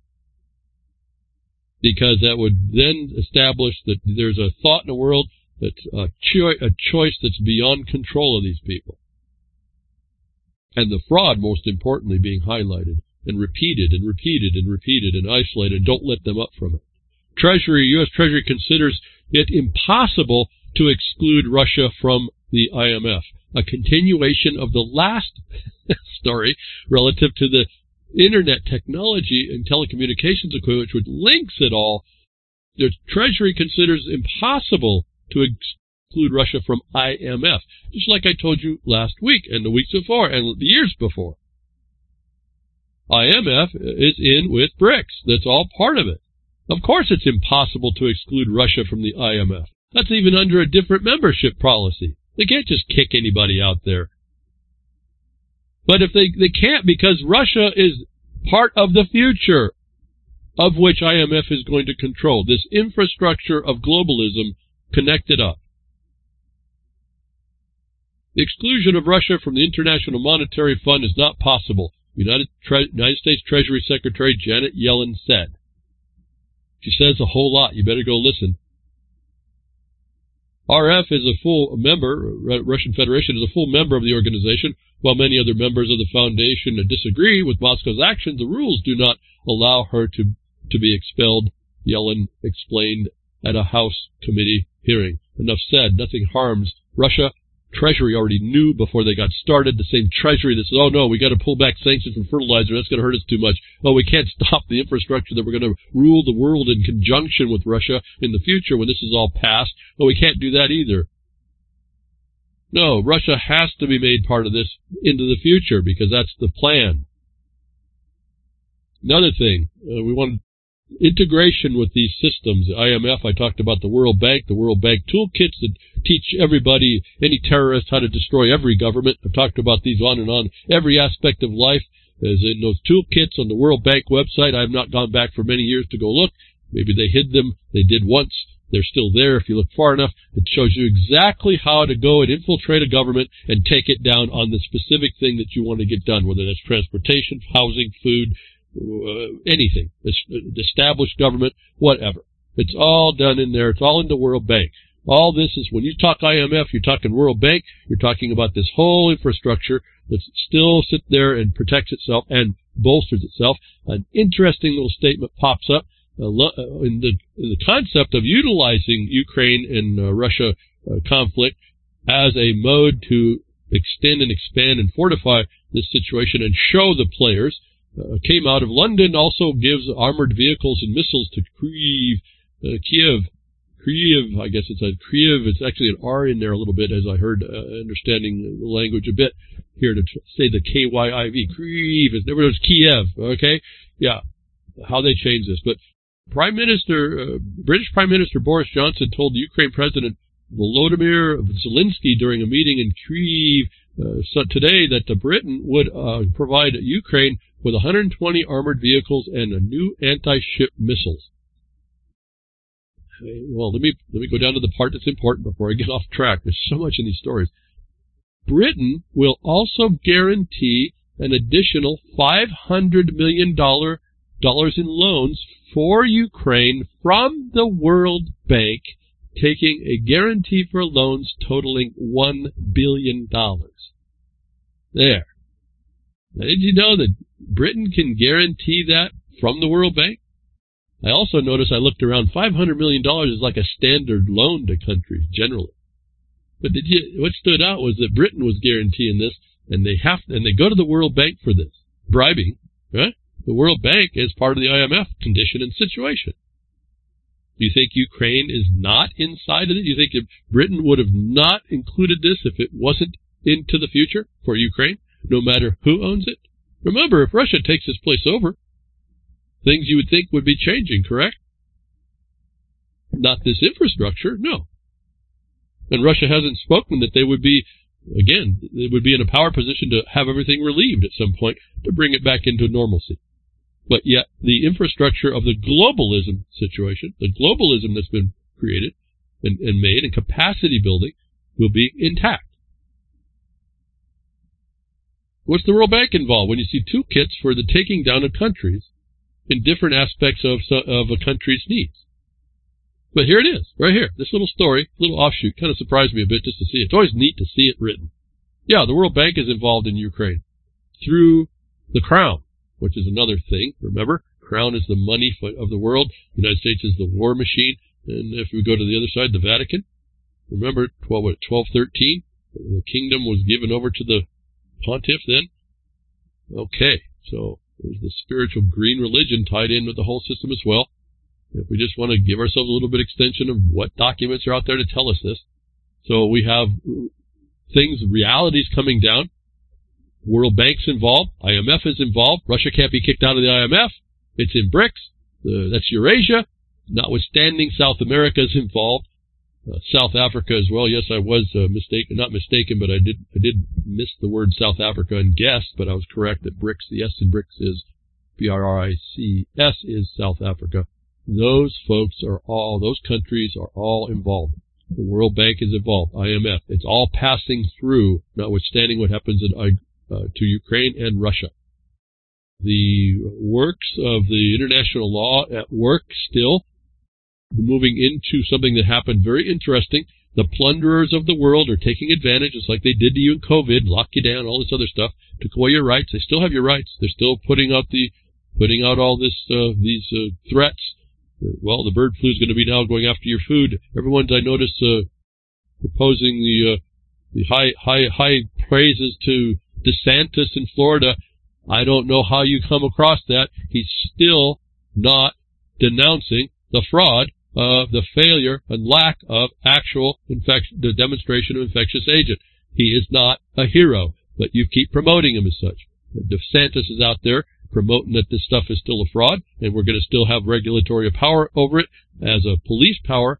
Because that would then establish that there's a thought in the world that's a, cho- a choice that's beyond control of these people. and the fraud, most importantly, being highlighted and repeated and repeated and repeated and isolated. And don't let them up from it. Treasury, U S Treasury considers it impossible to exclude Russia from the I M F. A continuation of the last story relative to the Internet technology and telecommunications equipment, which links it all. The Treasury considers impossible to exclude Russia from I M F, just like I told you last week and the weeks before and the years before. I M F is in with BRICS. That's all part of it. Of course it's impossible to exclude Russia from the I M F. That's even under a different membership policy. They can't just kick anybody out there. But if they, they can't, because Russia is part of the future of which I M F is going to control, this infrastructure of globalism connected up. The exclusion of Russia from the International Monetary Fund is not possible, United, Tre- United States Treasury Secretary Janet Yellen said. She says a whole lot. You better go listen. R F is a full member, Russian Federation is a full member of the organization. While many other members of the foundation disagree with Moscow's actions, the rules do not allow her to, to be expelled, Yellen explained at a House committee hearing. Enough said. Nothing harms Russia. Treasury already knew before they got started. The same Treasury that said, oh no, we got to pull back sanctions from fertilizer. That's going to hurt us too much. Oh, we can't stop the infrastructure that we're going to rule the world in conjunction with Russia in the future when this is all passed. Oh, we can't do that either. No, Russia has to be made part of this into the future because that's the plan. Another thing, uh, we want integration with these systems. The I M F, I talked about the World Bank, the World Bank toolkits that teach everybody, any terrorist, how to destroy every government. I've talked about these on and on. Every aspect of life is in those toolkits on the World Bank website. I have not gone back for many years to go look. Maybe they hid them. They did once. They're still there. If you look far enough, it shows you exactly how to go and infiltrate a government and take it down on the specific thing that you want to get done, whether that's transportation, housing, food, uh, anything, established government, whatever. It's all done in there. It's all in the World Bank. All this is, when you talk I M F, you're talking World Bank, you're talking about this whole infrastructure that still sits there and protects itself and bolsters itself. An interesting little statement pops up uh, in the in the concept of utilizing Ukraine and uh, Russia uh, conflict as a mode to extend and expand and fortify this situation and show the players. Uh, came out of London, also gives armored vehicles and missiles to Kyiv, uh, Kiev, Kyiv, I guess it's a Kyiv. It's actually an R in there a little bit, as I heard, uh, understanding the language a bit here to say the K Y I V. Kyiv, it's never known as Kiev, okay? Yeah, how they changed this. But Prime Minister, uh, British Prime Minister Boris Johnson told the Ukraine President Volodymyr Zelensky during a meeting in Kyiv uh, so today that uh, Britain would uh, provide Ukraine with one hundred twenty armored vehicles and a new anti-ship missiles. Well, let me let me go down to the part that's important before I get off track. There's so much in these stories. Britain will also guarantee an additional five hundred million dollars in loans for Ukraine from the World Bank, taking a guarantee for loans totaling one billion dollars. There. Now, did you know that Britain can guarantee that from the World Bank? I also noticed, I looked around, five hundred million dollars is like a standard loan to countries generally. But did you, what stood out was that Britain was guaranteeing this, and they have, and they go to the World Bank for this, bribing, right? The World Bank is part of the I M F condition and situation. Do you think Ukraine is not inside of it? Do you think if Britain would have not included this if it wasn't into the future for Ukraine, no matter who owns it? Remember, if Russia takes this place over, things you would think would be changing, correct? Not this infrastructure, no. And Russia hasn't spoken that they would be, again, they would be in a power position to have everything relieved at some point to bring it back into normalcy. But yet, the infrastructure of the globalism situation, the globalism that's been created and, and made, and capacity building, will be intact. What's the World Bank involved? When you see toolkits for the taking down of countries in different aspects of, of a country's needs. But here it is, right here. This little story, little offshoot, kind of surprised me a bit just to see it. It's always neat to see it written. Yeah, the World Bank is involved in Ukraine. through the crown, which is another thing. Remember, crown is the money of the world. The United States is the war machine. And if we go to the other side, the Vatican, remember twelve, what, twelve thirteen? The kingdom was given over to the pontiff then. Okay, so there's the spiritual green religion tied in with the whole system as well. If we just want to give ourselves a little bit of extension of what documents are out there to tell us this. So we have things, realities coming down. World Bank's involved. I M F is involved. Russia can't be kicked out of the I M F. It's in BRICS. Uh, that's Eurasia. Notwithstanding, South America is involved. Uh, South Africa as well. Yes, I was uh, mistaken. Not mistaken, but I did I did miss the word South Africa and guessed, but I was correct that BRICS, the S in BRICS is B R R I C S is South Africa. Those folks are all, those countries are all involved. The World Bank is involved. I M F. It's all passing through, notwithstanding what happens in, uh, to Ukraine and Russia. The works of the international law at work still, moving into something that happened very interesting. The plunderers of the world are taking advantage, just like they did to you in COVID, lock you down, all this other stuff, took away your rights. They still have your rights. They're still putting out the, putting out all this, uh, these, uh, threats. Well, the bird flu is going to be now going after your food. Everyone's, I notice, uh, proposing the, uh, the high, high, high praises to DeSantis in Florida. I don't know how you come across that. He's still not denouncing the fraud of the failure and lack of actual infection, the demonstration of infectious agent. He is not a hero, but you keep promoting him as such. DeSantis is out there promoting that this stuff is still a fraud, and we're going to still have regulatory power over it as a police power.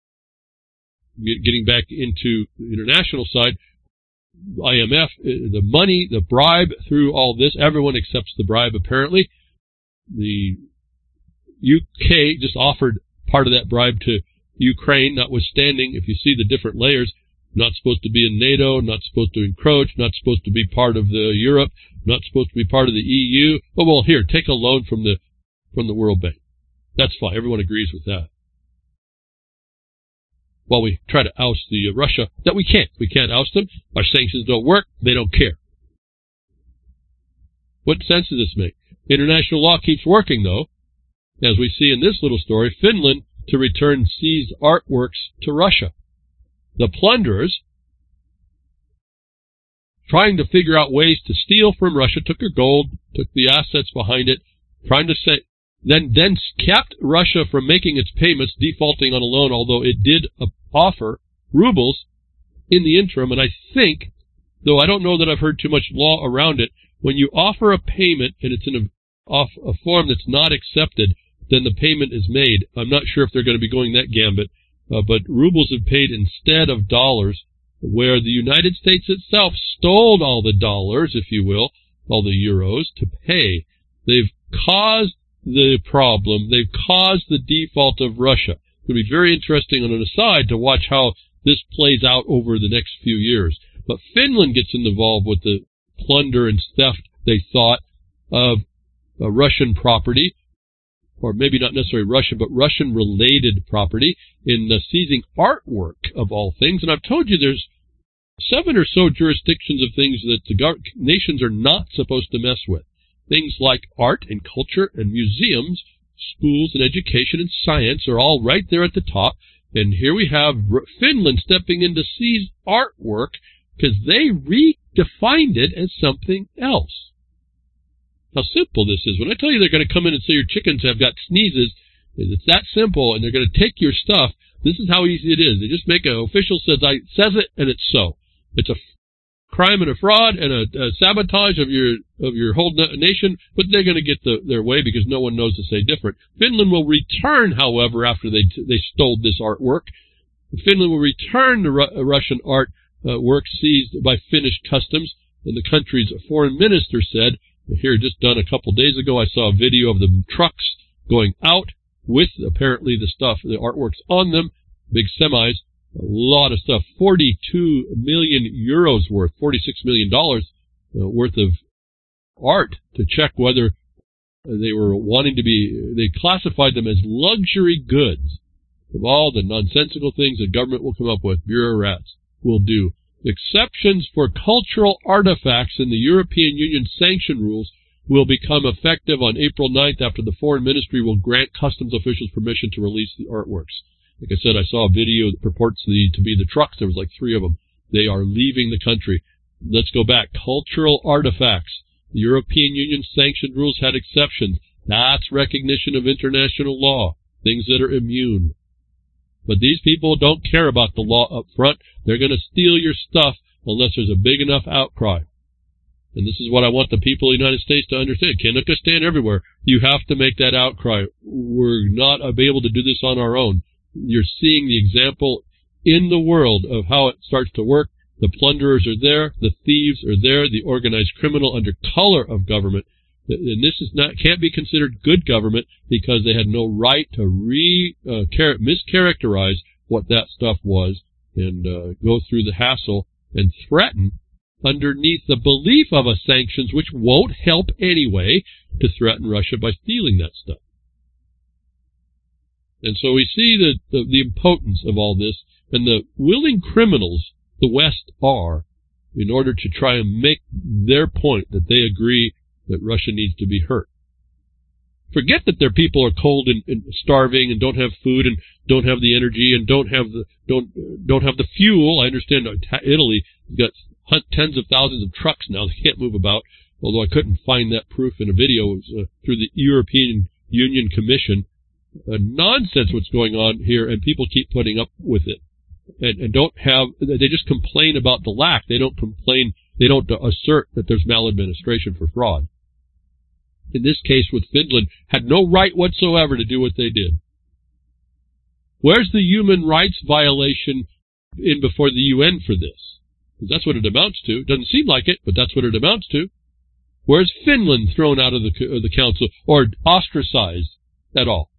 Getting back into the international side, I M F, the money, the bribe through all this, everyone accepts the bribe apparently. The U K just offered part of that bribe to Ukraine, notwithstanding, if you see the different layers, not supposed to be in NATO, not supposed to encroach, not supposed to be part of the Europe, not supposed to be part of the E U. Oh, well, here, take a loan from the from the World Bank. That's fine. Everyone agrees with that. While we try to oust the uh, Russia, that we can't. We can't oust them. Our sanctions don't work. They don't care. What sense does this make? International law keeps working, though. As we see in this little story, Finland to return seized artworks to Russia. The plunderers, trying to figure out ways to steal from Russia, took her gold, took the assets behind it, trying to say, then then kept Russia from making its payments, defaulting on a loan, although it did offer rubles in the interim. And I think, though I don't know that I've heard too much law around it, when you offer a payment and it's in a, off a form that's not accepted, then the payment is made. I'm not sure if they're going to be going that gambit, uh, but rubles have paid instead of dollars, where the United States itself stole all the dollars, if you will, all the euros, to pay. They've caused the problem. They've caused the default of Russia. It's going to be very interesting on an aside to watch how this plays out over the next few years. But Finland gets involved with the plunder and theft, they thought, of uh, Russian property, or maybe not necessarily Russian, but Russian-related property, in uh, seizing artwork of all things. And I've told you there's seven or so jurisdictions of things that the go- nations are not supposed to mess with. Things like art and culture and museums, schools and education and science are all right there at the top. And here we have Finland stepping in to seize artwork because they redefined it as something else. How simple this is. When I tell you they're going to come in and say your chickens have got sneezes, it's that simple, and they're going to take your stuff. This is how easy it is. They just make an official says I says it, and it's so. It's a crime and a fraud and a, a sabotage of your of your whole nation, but they're going to get the, their way because no one knows to say different. Finland will return, however, after they they stole this artwork. Finland will return the Ru- Russian art uh, work seized by Finnish customs, and the country's foreign minister said, here just done a couple days ago, I saw a video of the trucks going out with apparently the stuff, the artworks on them, big semis, a lot of stuff, forty-two million euros worth, forty-six million dollars uh, worth of art to check whether they were wanting to be, they classified them as luxury goods. Of all the nonsensical things the government will come up with, bureaucrats will do. Exceptions for cultural artifacts in the European Union sanction rules will become effective on April ninth after the Foreign Ministry will grant customs officials permission to release the artworks. Like I said, I saw a video that purports the, to be the trucks. There was like three of them. They are leaving the country. Let's go back. Cultural artifacts. The European Union sanctioned rules had exceptions. That's recognition of international law. Things that are immune. But these people don't care about the law up front. They're going to steal your stuff unless there's a big enough outcry. And this is what I want the people of the United States to understand. Can't just stand everywhere. You have to make that outcry. We're not able to do this on our own. You're seeing the example in the world of how it starts to work. The plunderers are there. The thieves are there. The organized criminal under color of government. And this is not can't be considered good government because they had no right to re uh, char- mischaracterize what that stuff was and uh, go through the hassle and threaten underneath the belief of a sanctions which won't help anyway to threaten Russia by stealing that stuff. And so we see the, the, the impotence of all this and the willing criminals the West are in order to try and make their point that they agree that Russia needs to be hurt. Forget that their people are cold and, and starving and don't have food and don't have the energy and don't have the don't don't have the fuel. I understand Italy has got tens of thousands of trucks now. They can't move about. Although I couldn't find that proof in a video. It was uh, through the European Union Commission. Uh, nonsense what's going on here, and people keep putting up with it. And, and don't have, they just complain about the lack. They don't complain, they don't assert that there's maladministration for fraud. In this case with Finland, had no right whatsoever to do what they did. Where's the human rights violation in before the U N for this? Because that's what it amounts to. It doesn't seem like it, but that's what it amounts to. Where's Finland thrown out of the, of the council or ostracized at all?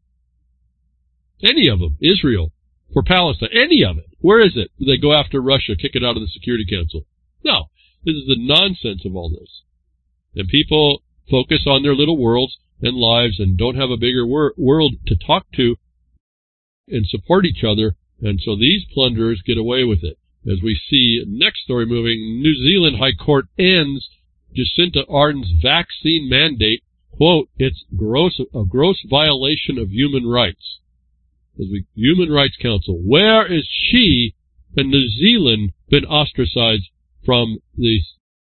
Any of them. Israel. For Palestine. Any of it. Where is it? They go after Russia, kick it out of the Security Council. No. This is the nonsense of all this. And people focus on their little worlds and lives and don't have a bigger wor- world to talk to and support each other. And so these plunderers get away with it. As we see, next story moving, New Zealand High Court ends Jacinda Ardern's vaccine mandate. Quote, it's gross, a gross violation of human rights. As we, Human Rights Council, where is she and New Zealand been ostracized from the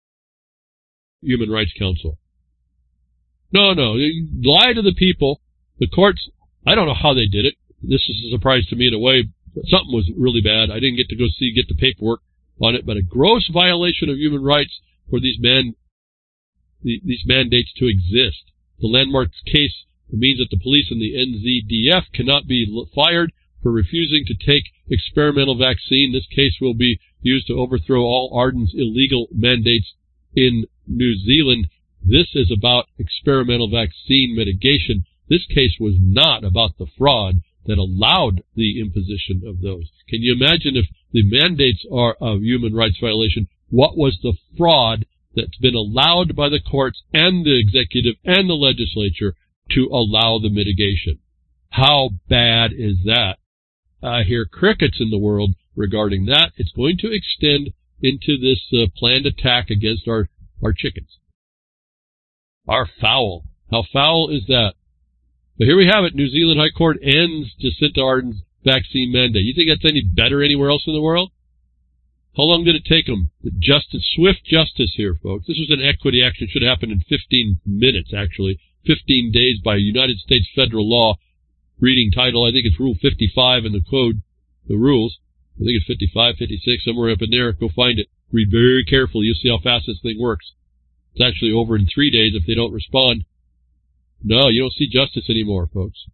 Human Rights Council? No, no, lie to the people. The courts, I don't know how they did it. This is a surprise to me in a way, but something was really bad. I didn't get to go see, get the paperwork on it, but a gross violation of human rights for these man, the, these mandates to exist. The landmark case means that the police and the N Z D F cannot be fired for refusing to take experimental vaccine. This case will be used to overthrow all Ardern's illegal mandates in New Zealand. This is about experimental vaccine mitigation. This case was not about the fraud that allowed the imposition of those. Can you imagine if the mandates are a human rights violation, what was the fraud that's been allowed by the courts and the executive and the legislature to allow the mitigation? How bad is that? I hear crickets in the world regarding that. It's going to extend into this uh, planned attack against our, our chickens. Our fowl. How foul is that? But here we have it. New Zealand High Court ends Jacinda Ardern's vaccine mandate. You think that's any better anywhere else in the world? How long did it take them? The justice, swift justice here, folks. This was an equity action. It should happen in fifteen minutes, actually. fifteen days by United States federal law. Reading title, I think it's Rule fifty-five in the code, the rules. I think it's fifty-five, fifty-six, somewhere up in there. Go find it. Read very carefully. You'll see how fast this thing works. It's actually over in three days if they don't respond. No, you don't see justice anymore, folks.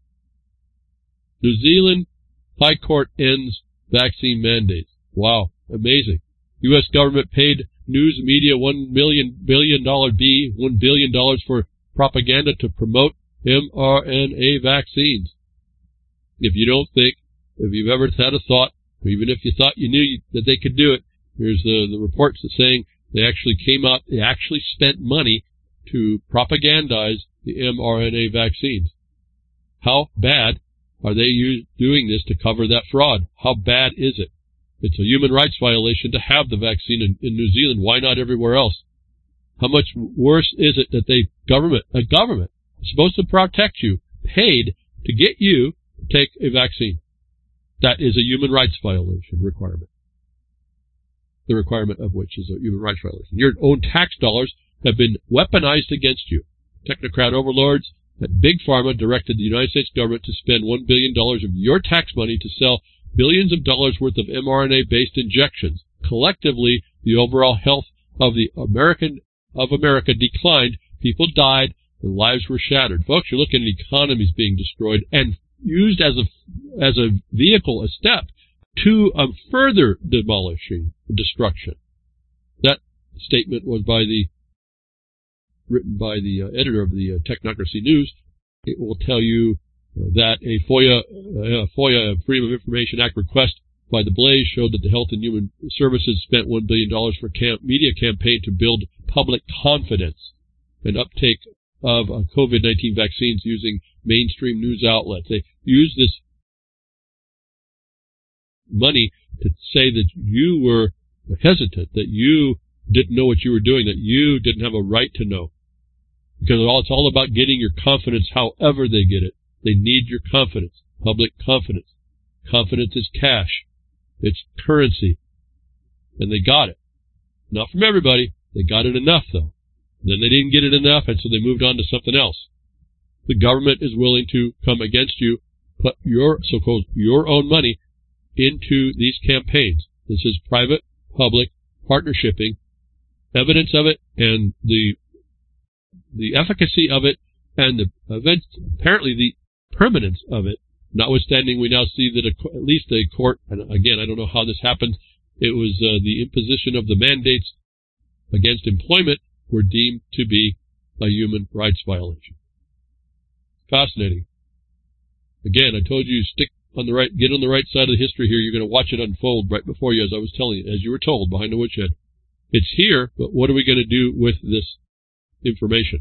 New Zealand High Court ends vaccine mandates. Wow, amazing. U S government paid news media one million billion dollar B, one billion dollars for propaganda to promote M R N A vaccines. If you don't think, if you've ever had a thought, or even if you thought you knew that they could do it, here's the, the reports that saying they actually came out, they actually spent money to propagandize the M R N A vaccines. How bad are they use, doing this to cover that fraud? How bad is it? It's a human rights violation to have the vaccine in, in New Zealand. Why not everywhere else? How much worse is it that they government, a government supposed to protect you, paid to get you to take a vaccine? That is a human rights violation requirement. The requirement of which is a human rights violation. Your own tax dollars have been weaponized against you. Technocrat overlords at Big Pharma directed the United States government to spend one billion dollars of your tax money to sell billions of dollars worth of mRNA-based injections. Collectively, the overall health of the American of America declined. People died. And lives were shattered. Folks, you're looking at economies being destroyed and used as a as a vehicle, a step to a further demolishing destruction. That statement was by the written by the uh, editor of the uh, Technocracy News. It will tell you that a FOIA, uh, FOIA Freedom of Information Act request by the Blaze showed that the Health and Human Services spent one billion dollars for camp media campaign to build public confidence and uptake of uh, COVID nineteen vaccines using mainstream news outlets. They use this money to say that you were hesitant, that you didn't know what you were doing, that you didn't have a right to know. Because it's all about getting your confidence however they get it. They need your confidence, public confidence. Confidence is cash. It's currency. And they got it. Not from everybody. They got it enough, though. Then they didn't get it enough, and so they moved on to something else. The government is willing to come against you, put your so-called your own money into these campaigns. This is private, public partnershiping, evidence of it, and the the efficacy of it, and the event, apparently the permanence of it. Notwithstanding, we now see that a, at least a court, and again, I don't know how this happened, it was uh, the imposition of the mandates against employment were deemed to be a human rights violation. Fascinating. Again, I told you, stick on the right, get on the right side of the history here. You're going to watch it unfold right before you, as I was telling you, as you were told, behind the woodshed. It's here, but what are we going to do with this information?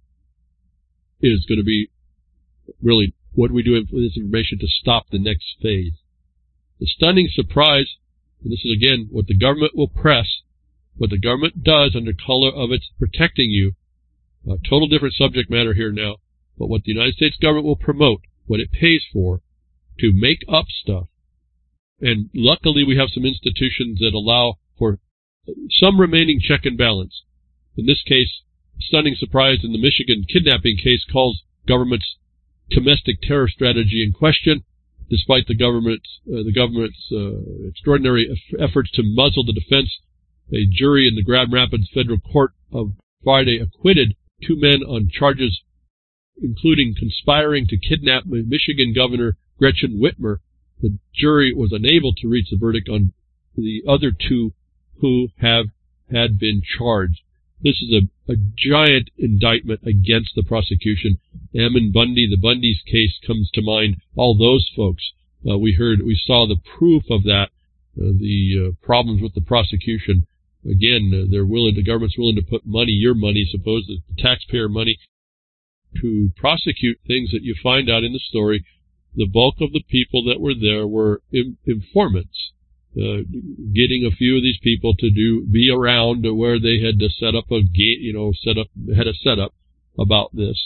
It is going to be really, what do we do with this information to stop the next phase? The stunning surprise, and this is again what the government will press, what the government does under color of its protecting you, a total different subject matter here now, but what the United States government will promote, what it pays for, to make up stuff. And luckily we have some institutions that allow for some remaining check and balance. In this case, stunning surprise in the Michigan kidnapping case calls government's domestic terror strategy in question, despite the government's, uh, the government's uh, extraordinary efforts to muzzle the defense. A jury in the Grand Rapids Federal Court of Friday acquitted two men on charges including conspiring to kidnap Michigan Governor Gretchen Whitmer. The jury was unable to reach a verdict on the other two who have had been charged. This is a, a giant indictment against the prosecution. Ammon Bundy, the Bundy's case comes to mind. All those folks, uh, we heard, we saw the proof of that, uh, the uh, problems with the prosecution. Again, uh, they're willing, the government's willing to put money, your money, suppose the taxpayer money, to prosecute things that you find out in the story. The bulk of the people that were there were in, informants, uh, getting a few of these people to do be around where they had to set up a gate, you know, set up had a setup about this.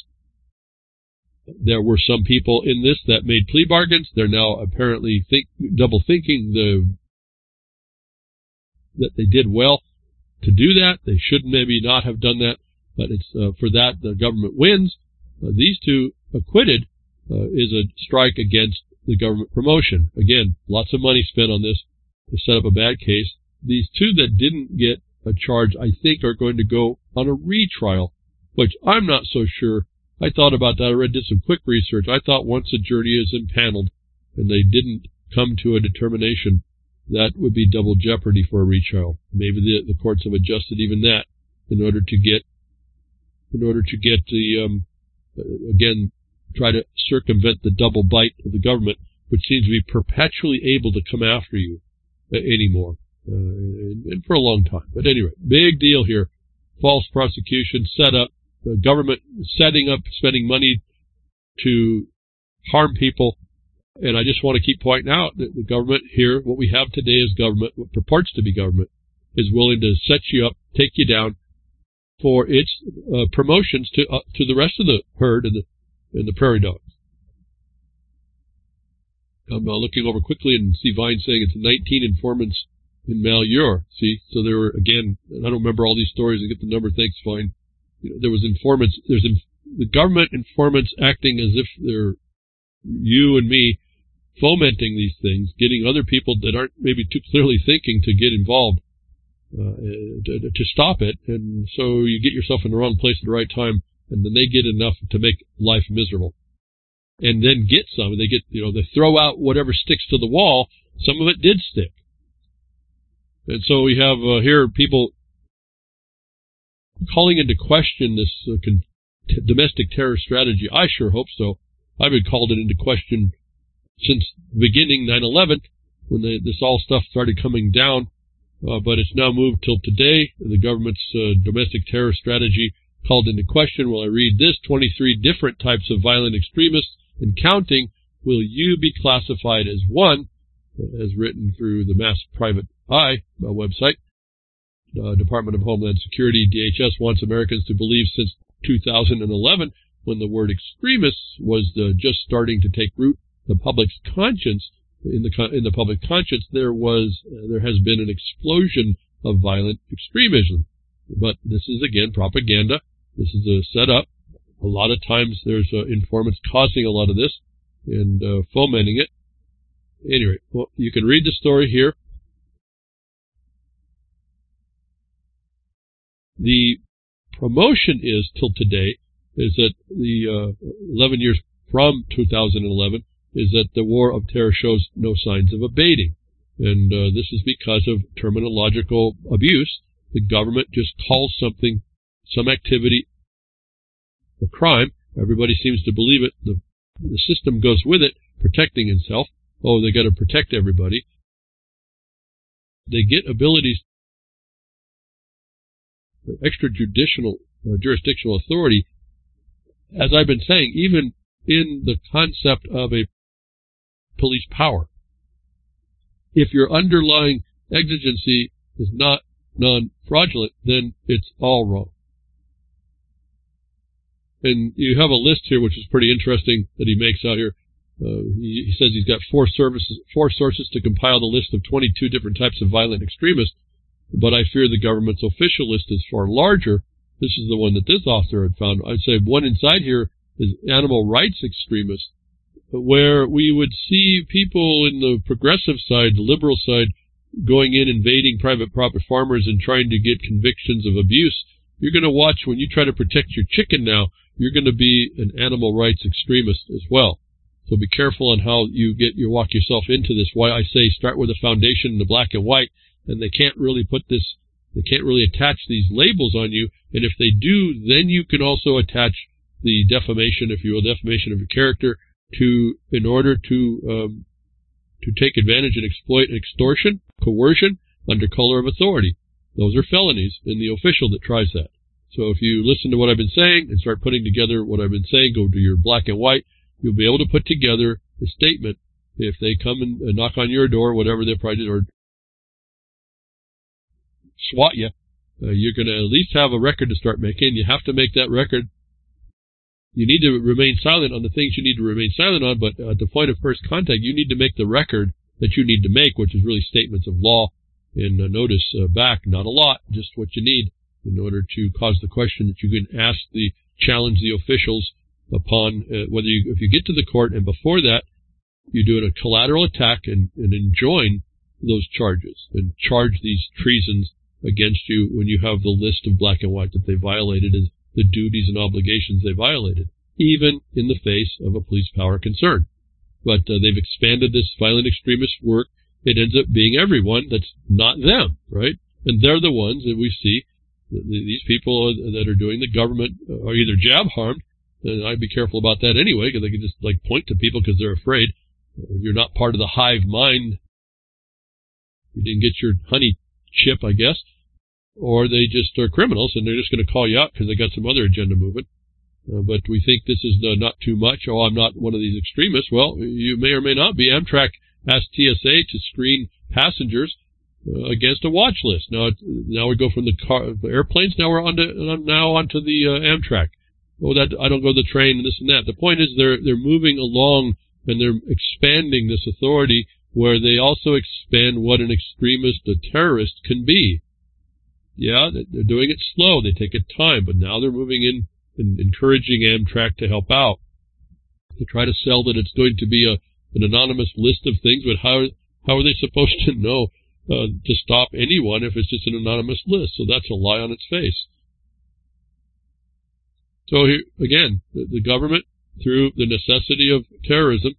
There were some people in this that made plea bargains. They're now apparently think, double thinking the that they did well to do that. They should maybe not have done that, but it's uh, for that the government wins. Uh, these two acquitted uh, is a strike against the government promotion. Again, lots of money spent on this to set up a bad case. These two that didn't get a charge, I think, are going to go on a retrial, which I'm not so sure. I thought about that. I read, did some quick research. I thought once a jury is impaneled and they didn't come to a determination, that would be double jeopardy for a retrial. Maybe the, the courts have adjusted even that in order to get, in order to get the, um, again, try to circumvent the double bite of the government, which seems to be perpetually able to come after you uh, anymore, uh, and, and for a long time. But anyway, big deal here. False prosecution set up, the government setting up, spending money to harm people And I just want to keep pointing out that the government here, what we have today is government, what purports to be government, is willing to set you up, take you down for its uh, promotions to uh, to the rest of the herd and the and the prairie dogs. I'm uh, looking over quickly and see Vine saying it's nineteen informants in Malheur. See, so there were, again, I don't remember all these stories. I get the number. Thanks, Vine. You know, there was informants. There's inf- the government informants acting as if they're you and me, fomenting these things, getting other people that aren't maybe too clearly thinking to get involved. Uh, to, to stop it, and so you get yourself in the wrong place at the right time, and then they get enough to make life miserable. And then get some, they get, you know, they throw out whatever sticks to the wall. Some of it did stick. And so we have uh, here people calling into question this uh, con- t- domestic terror strategy. I sure hope so. I've been called it into question since beginning nine eleven, when they, this all stuff started coming down. Uh, but it's now moved till today. The government's uh, domestic terror strategy called into question. Well, I read this, twenty-three different types of violent extremists and counting. Will you be classified as one, as written through the Mass Private Eye uh, website? Uh, Department of Homeland Security, D H S, wants Americans to believe since two thousand eleven, when the word extremists was uh, just starting to take root, the public's conscience, In the in the public conscience, there was uh, there has been an explosion of violent extremism. But this is again propaganda. This is a setup. A lot of times there's uh, informants causing a lot of this and uh, fomenting it. Anyway, well, you can read the story here. The promotion is till today is that the uh, eleven years from two thousand eleven. Is that the war of terror shows no signs of abating. And uh, this is because of terminological abuse. The government just calls something, some activity, a crime. Everybody seems to believe it. The, the system goes with it, protecting itself. Oh, they got to protect everybody. They get abilities, extrajudicial, uh, jurisdictional authority. As I've been saying, even in the concept of a police power. If your underlying exigency is not non-fraudulent, then it's all wrong. And you have a list here, which is pretty interesting, that he makes out here. Uh, he, he says he's got four services, four sources to compile the list of twenty-two different types of violent extremists, but I fear the government's official list is far larger. This is the one that this author had found. I'd say one inside here is animal rights extremists, where we would see people in the progressive side, the liberal side, going in, invading private property farmers and trying to get convictions of abuse. You're going to watch when you try to protect your chicken now, you're going to be an animal rights extremist as well. So be careful on how you get you walk yourself into this. Why I say start with a foundation in the black and white, and they can't really put this, they can't really attach these labels on you. And if they do, then you can also attach the defamation, if you will, defamation of your character, to in order to um, to take advantage and exploit extortion, coercion under color of authority. Those are felonies in the official that tries that. So if you listen to what I've been saying and start putting together what I've been saying, go to your black and white, you'll be able to put together a statement. If they come and knock on your door, whatever they're probably, or swat you, uh, you're going to at least have a record to start making. You have to make that record. You need to remain silent on the things you need to remain silent on, but at the point of first contact, you need to make the record that you need to make, which is really statements of law and uh, notice uh, back. Not a lot, just what you need in order to cause the question that you can ask the, challenge the officials upon uh, whether you, if you get to the court, and before that, you do a collateral attack and, and enjoin those charges and charge these treasons against you when you have the list of black and white that they violated as the duties and obligations they violated, even in the face of a police power concern. But uh, they've expanded this violent extremist work. It ends up being everyone that's not them, right? And they're the ones that we see, these people that are doing the government are either jab harmed, and I'd be careful about that anyway, because they can just like point to people because they're afraid. If you're not part of the hive mind, you didn't get your honey chip, I guess. Or they just are criminals, and they're just going to call you out because they got some other agenda movement. Uh, but we think this is uh, not too much. Oh, I'm not one of these extremists. Well, you may or may not be. Amtrak asked T S A to screen passengers uh, against a watch list. Now, now we go from the car, the airplanes. Now we're onto now onto the uh, Amtrak. Oh, that I don't go to the train and this and that. The point is they're they're moving along and they're expanding this authority, where they also expand what an extremist, a terrorist, can be. Yeah, they're doing it slow. They take it time, but now they're moving in and encouraging Amtrak to help out. They try to sell that it's going to be a an anonymous list of things, but how how are they supposed to know uh, to stop anyone if it's just an anonymous list? So that's a lie on its face. So here, again, the, the government, through the necessity of terrorism,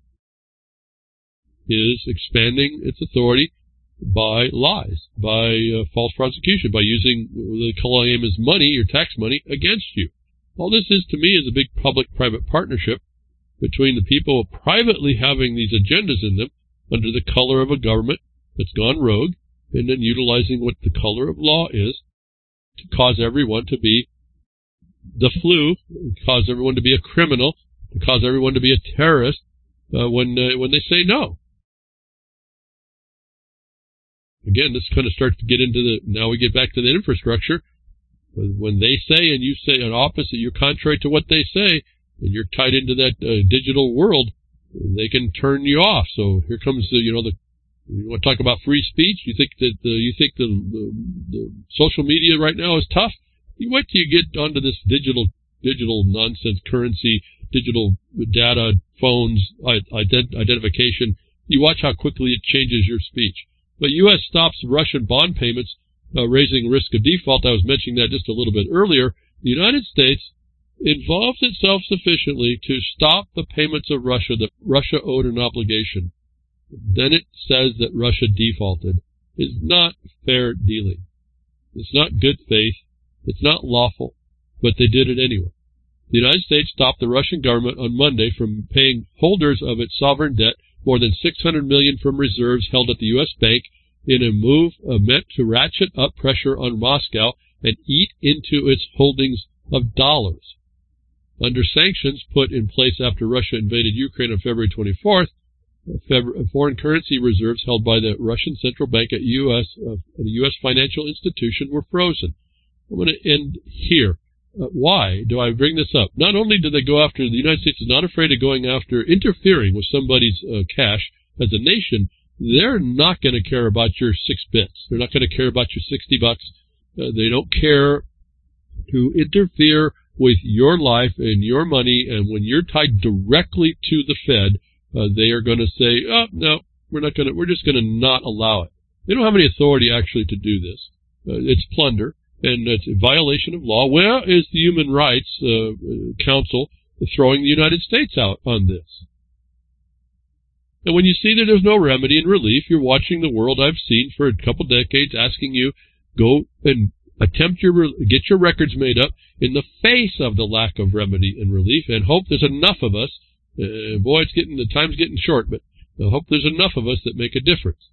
is expanding its authority by lies, by uh, false prosecution, by using the claim as money, your tax money, against you. All this is, to me, is a big public-private partnership between the people privately having these agendas in them under the color of a government that's gone rogue, and then utilizing what the color of law is to cause everyone to be the flu, cause everyone to be a criminal, to cause everyone to be a terrorist uh, when uh, when they say no. Again, this kind of starts to get into the, now we get back to the infrastructure. When they say and you say an opposite, you're contrary to what they say, and you're tied into that uh, digital world, they can turn you off. So here comes the, you know, the, you want to talk about free speech? You think that the, you think the, the, the social media right now is tough? You wait till you get onto this digital, digital nonsense currency, digital data, phones, ident- identification. You watch how quickly it changes your speech. But U S stops Russian bond payments, uh, raising risk of default. I was mentioning that just a little bit earlier. The United States involves itself sufficiently to stop the payments of Russia that Russia owed an obligation. Then it says that Russia defaulted. It's not fair dealing. It's not good faith. It's not lawful, but they did it anyway. The United States stopped the Russian government on Monday from paying holders of its sovereign debt more than six hundred million dollars from reserves held at the U S bank in a move uh, meant to ratchet up pressure on Moscow and eat into its holdings of dollars. Under sanctions put in place after Russia invaded Ukraine on February twenty-fourth, Feb- foreign currency reserves held by the Russian central bank at U S uh, the U S financial institution were frozen. I'm going to end here. Uh, why do I bring this up? Not only do they go after, the United States is not afraid of going after, interfering with somebody's uh, cash as a nation, they're not going to care about your six bits. They're not going to care about your sixty bucks. Uh, they don't care to interfere with your life and your money, and when you're tied directly to the Fed, uh, they are going to say, oh, no, we're not going to, we're just going to not allow it. They don't have any authority actually to do this. Uh, it's plunder. And it's a violation of law. Where is the Human Rights uh, Council throwing the United States out on this? And when you see that there's no remedy and relief, you're watching the world I've seen for a couple decades asking you, go and attempt your, get your records made up in the face of the lack of remedy and relief, and hope there's enough of us. Uh, boy, it's getting, the time's getting short, but I hope there's enough of us that make a difference.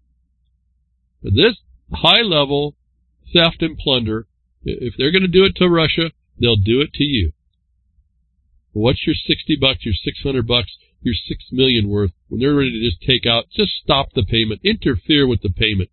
But this high-level theft and plunder, if they're going to do it to Russia, they'll do it to you. What's your sixty bucks, your six hundred bucks, your six million worth? When they're ready to just take out, just stop the payment, interfere with the payment.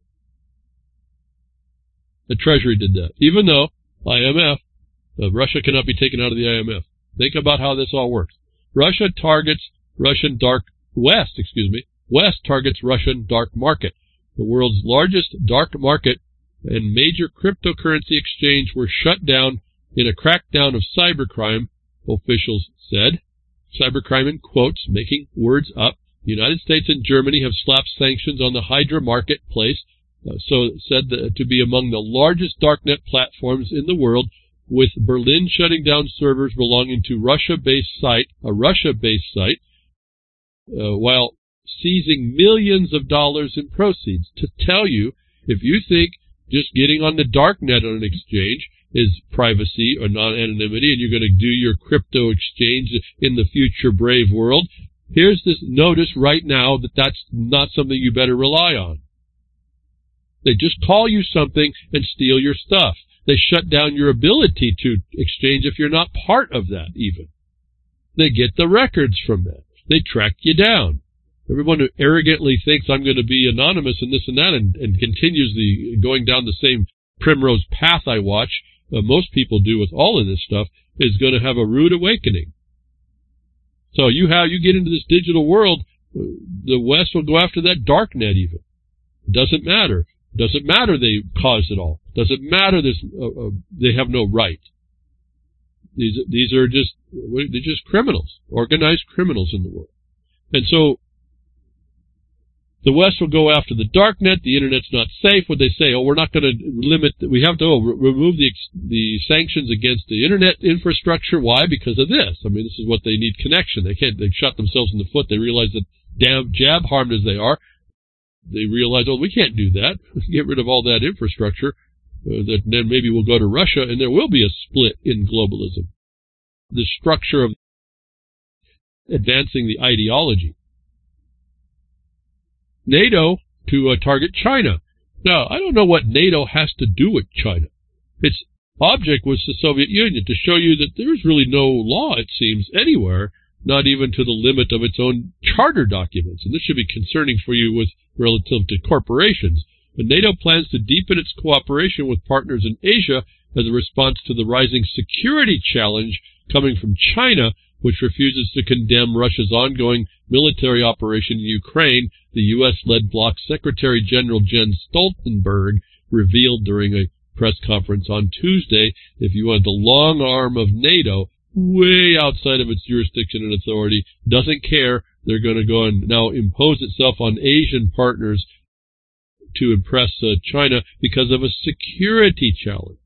The Treasury did that. Even though I M F, uh, Russia cannot be taken out of the I M F. Think about how this all works. Russia targets Russian dark West, excuse me, West targets Russian dark market. The world's largest dark market and major cryptocurrency exchange were shut down in a crackdown of cybercrime, officials said. Cybercrime in quotes, making words up. The United States and Germany have slapped sanctions on the Hydra marketplace, uh, so said the, to be among the largest darknet platforms in the world, with Berlin shutting down servers belonging to Russia-based site, a Russia-based site, uh, while seizing millions of dollars in proceeds. To tell you, if you think just getting on the dark net on an exchange is privacy or non-anonymity, and you're going to do your crypto exchange in the future brave world, here's this notice right now that that's not something you better rely on. They just call you something and steal your stuff. They shut down your ability to exchange if you're not part of that even. They get the records from that. They track you down. Everyone who arrogantly thinks I'm going to be anonymous and this and that and, and continues the going down the same primrose path I watch, uh, most people do with all of this stuff, is going to have a rude awakening. So you have you get into this digital world, the West will go after that dark net even. It doesn't matter. It doesn't matter they caused it all. It doesn't matter this, uh, uh, they have no right. These these are just they're just criminals, organized criminals in the world. And so the West will go after the dark net. The Internet's not safe. What they say, oh, we're not going to limit. We have to oh, re- remove the the sanctions against the Internet infrastructure. Why? Because of this. I mean, this is what they need connection. They can't. They shot themselves in the foot. They realize that damn jab harmed as they are, they realize, oh, we can't do that. Get rid of all that infrastructure. Uh, that then maybe we'll go to Russia, and there will be a split in globalism. The structure of advancing the ideology. NATO to uh, target China. Now, I don't know what NATO has to do with China. Its object was the Soviet Union, to show you that there is really no law, it seems, anywhere, not even to the limit of its own charter documents. And this should be concerning for you with relative to corporations. But NATO plans to deepen its cooperation with partners in Asia as a response to the rising security challenge coming from China, which refuses to condemn Russia's ongoing military operation in Ukraine, the U S-led bloc Secretary General Jens Stoltenberg revealed during a press conference on Tuesday. If you want the long arm of NATO, way outside of its jurisdiction and authority, doesn't care, they're going to go and now impose itself on Asian partners to impress uh, China because of a security challenge.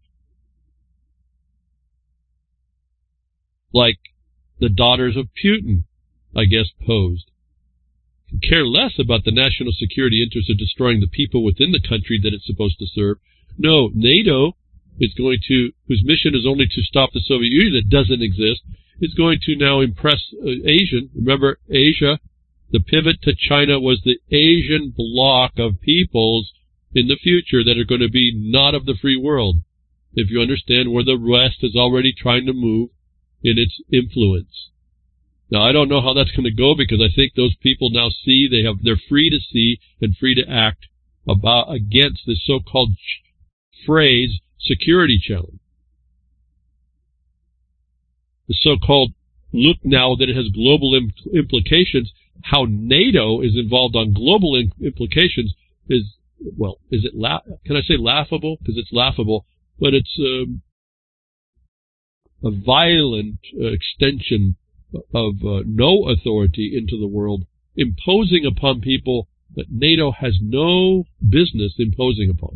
Like the daughters of Putin, I guess, posed. Can care less about the national security interest of destroying the people within the country that it's supposed to serve. No, NATO is going to, whose mission is only to stop the Soviet Union that doesn't exist, is going to now impress uh, Asian. Remember, Asia, the pivot to China was the Asian bloc of peoples in the future that are going to be not of the free world. If you understand where the West is already trying to move in its influence. Now, I don't know how that's going to go, because I think those people now see they have they're free to see and free to act about against this so-called phrase security challenge. The so-called look now that it has global im- implications. How NATO is involved on global im- implications is, well, is it la- can I say laughable? Because it's laughable, but it's um, a violent uh, extension of uh, no authority into the world, imposing upon people that NATO has no business imposing upon.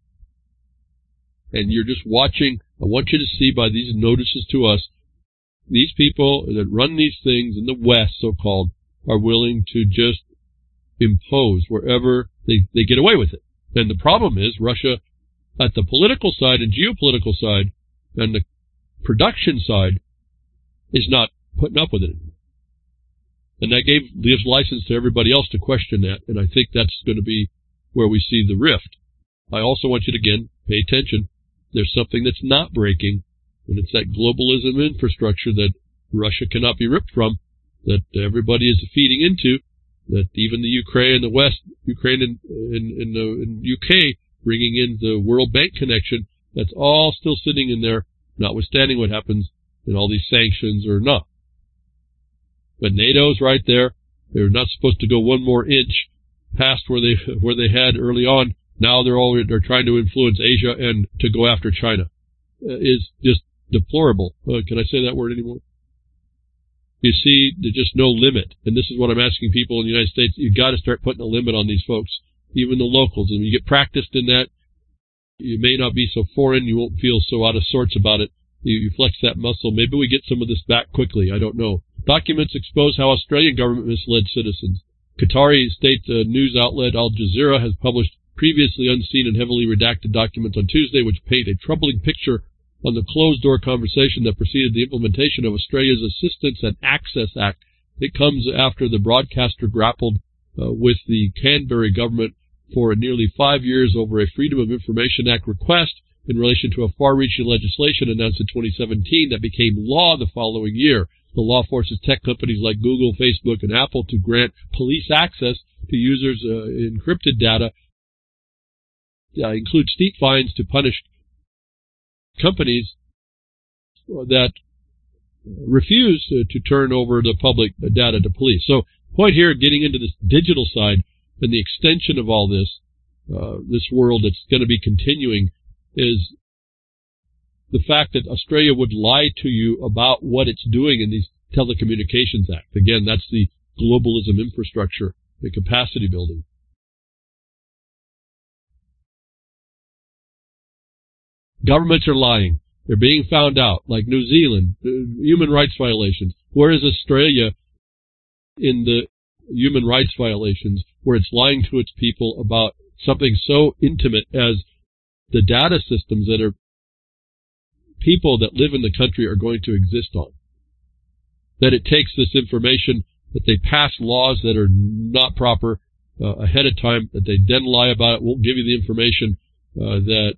And you're just watching. I want you to see by these notices to us, these people that run these things in the West, so-called, are willing to just impose wherever they, they get away with it. And the problem is Russia, at the political side and geopolitical side and the production side, is not putting up with it anymore. And that gave gives license to everybody else to question that, and I think that's going to be where we see the rift. I also want you to, again, pay attention. There's something that's not breaking, and it's that globalism infrastructure that Russia cannot be ripped from, that everybody is feeding into, that even the Ukraine and the West, Ukraine and, and, and the and U K, bringing in the World Bank connection, that's all still sitting in there, notwithstanding what happens in all these sanctions or not. But NATO's right there. They're not supposed to go one more inch past where they where they had early on. Now they're all they're trying to influence Asia and to go after China. Uh, is just deplorable. Uh, can I say that word anymore? You see, there's just no limit. And this is what I'm asking people in the United States. You've got to start putting a limit on these folks, even the locals. And when you get practiced in that, you may not be so foreign. You won't feel so out of sorts about it. You, you flex that muscle. Maybe we get some of this back quickly. I don't know. Documents expose how Australian government misled citizens. Qatari state uh, news outlet Al Jazeera has published previously unseen and heavily redacted documents on Tuesday, which paint a troubling picture on the closed-door conversation that preceded the implementation of Australia's Assistance and Access Act. It comes after the broadcaster grappled uh, with the Canberra government for nearly five years over a Freedom of Information Act request in relation to a far-reaching legislation announced in twenty seventeen that became law the following year. The law forces tech companies like Google, Facebook, and Apple to grant police access to users' uh, encrypted data, uh, include steep fines to punish companies that refuse uh, to turn over the public data to police. So, point here, getting into this digital side and the extension of all this, uh, this world that's going to be continuing, is the fact that Australia would lie to you about what it's doing in these Telecommunications Act. Again, that's the globalism infrastructure, the capacity building. Governments are lying. They're being found out, like New Zealand, human rights violations. Where is Australia in the human rights violations, where it's lying to its people about something so intimate as the data systems that are people that live in the country are going to exist on? That it takes this information, that they pass laws that are not proper uh, ahead of time, that they then lie about it, won't give you the information uh, that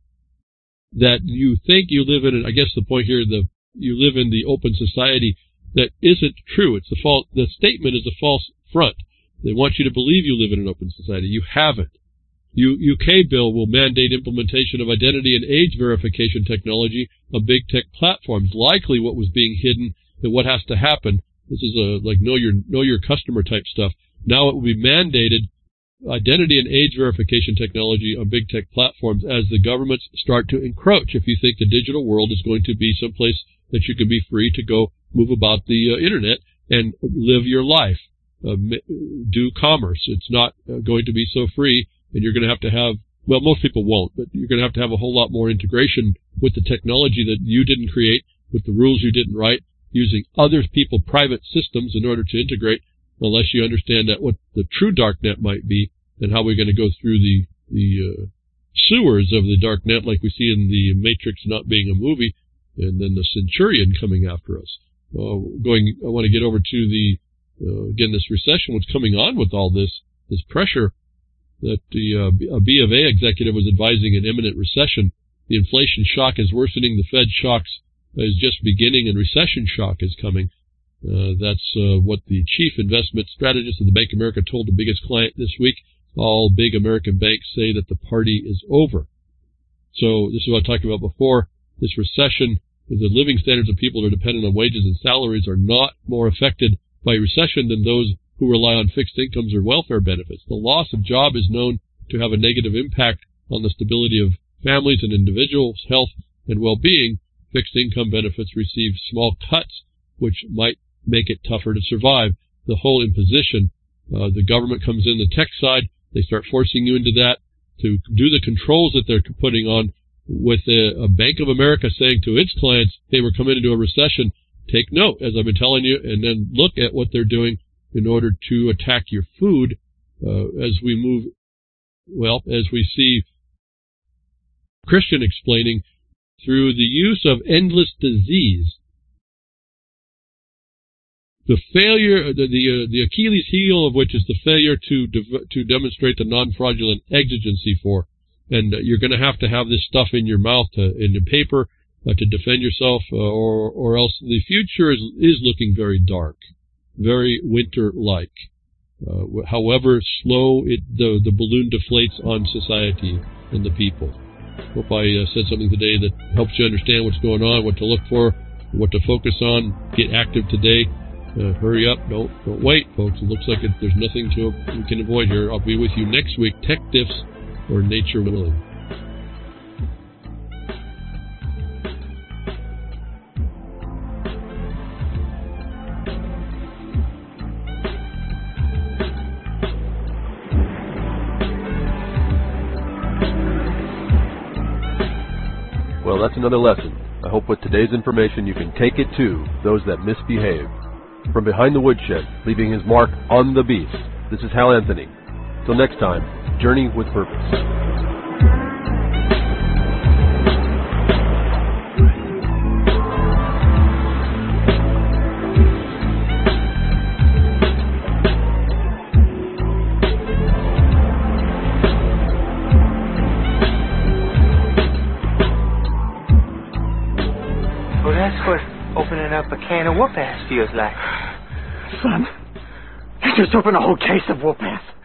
that you think you live in. I guess the point here, the you live in the open society, that isn't true. It's a false. The statement is a false front. They want you to believe you live in an open society. You haven't. U- UK bill will mandate implementation of identity and age verification technology on big tech platforms. Likely what was being hidden and what has to happen. This is a like know your know your customer type stuff. Now it will be mandated identity and age verification technology on big tech platforms as the governments start to encroach. If you think the digital world is going to be someplace that you can be free to go move about the uh, internet and live your life, uh, do commerce. It's not uh, going to be so free, and you're going to have to have, well, most people won't, but you're going to have to have a whole lot more integration with the technology that you didn't create, with the rules you didn't write, using other people's private systems in order to integrate, unless you understand that what the true darknet might be and how we're going to go through the, the uh, sewers of the darknet like we see in the Matrix not being a movie, and then the Centurion coming after us. Uh, going, I want to get over to the, uh, again, this recession, what's coming on with all this, this pressure that the uh, a B of A executive was advising an imminent recession. The inflation shock is worsening. The Fed shocks is just beginning, and recession shock is coming. Uh, that's uh, what the chief investment strategist of the Bank of America told the biggest client this week. All big American banks say that the party is over. So this is what I talked about before. This recession, the living standards of people who are dependent on wages and salaries are not more affected by recession than those who rely on fixed incomes or welfare benefits. The loss of job is known to have a negative impact on the stability of families and individuals' health and well-being. Fixed income benefits receive small cuts, which might make it tougher to survive. The whole imposition, uh, the government comes in, the tech side, they start forcing you into that to do the controls that they're putting on, with a, a Bank of America saying to its clients, hey, we're coming into a recession, take note, as I've been telling you, and then look at what they're doing in order to attack your food uh, as we move, well, as we see Christian explaining, through the use of endless disease. The failure, the the, uh, the Achilles heel of which is the failure to de- to demonstrate the non-fraudulent exigency for, and uh, you're going to have to have this stuff in your mouth, to, in the paper, uh, to defend yourself, uh, or or else the future is is looking very dark, very winter-like. Uh, however slow it the the balloon deflates on society and the people. Hope I uh, said something today that helps you understand what's going on, what to look for, what to focus on. Get active today. Uh, hurry up. Don't don't wait, folks. It looks like it, there's nothing to we can avoid here. I'll be with you next week. Tech Diffs or Nature Willing. Well, that's another lesson. I hope with today's information you can take it to those that misbehave. From behind the woodshed, leaving his mark on the beast, this is Hal Anthony. Till next time, journey with purpose. a can of whoop-ass feels like. Son, you just opened a whole case of whoop-ass.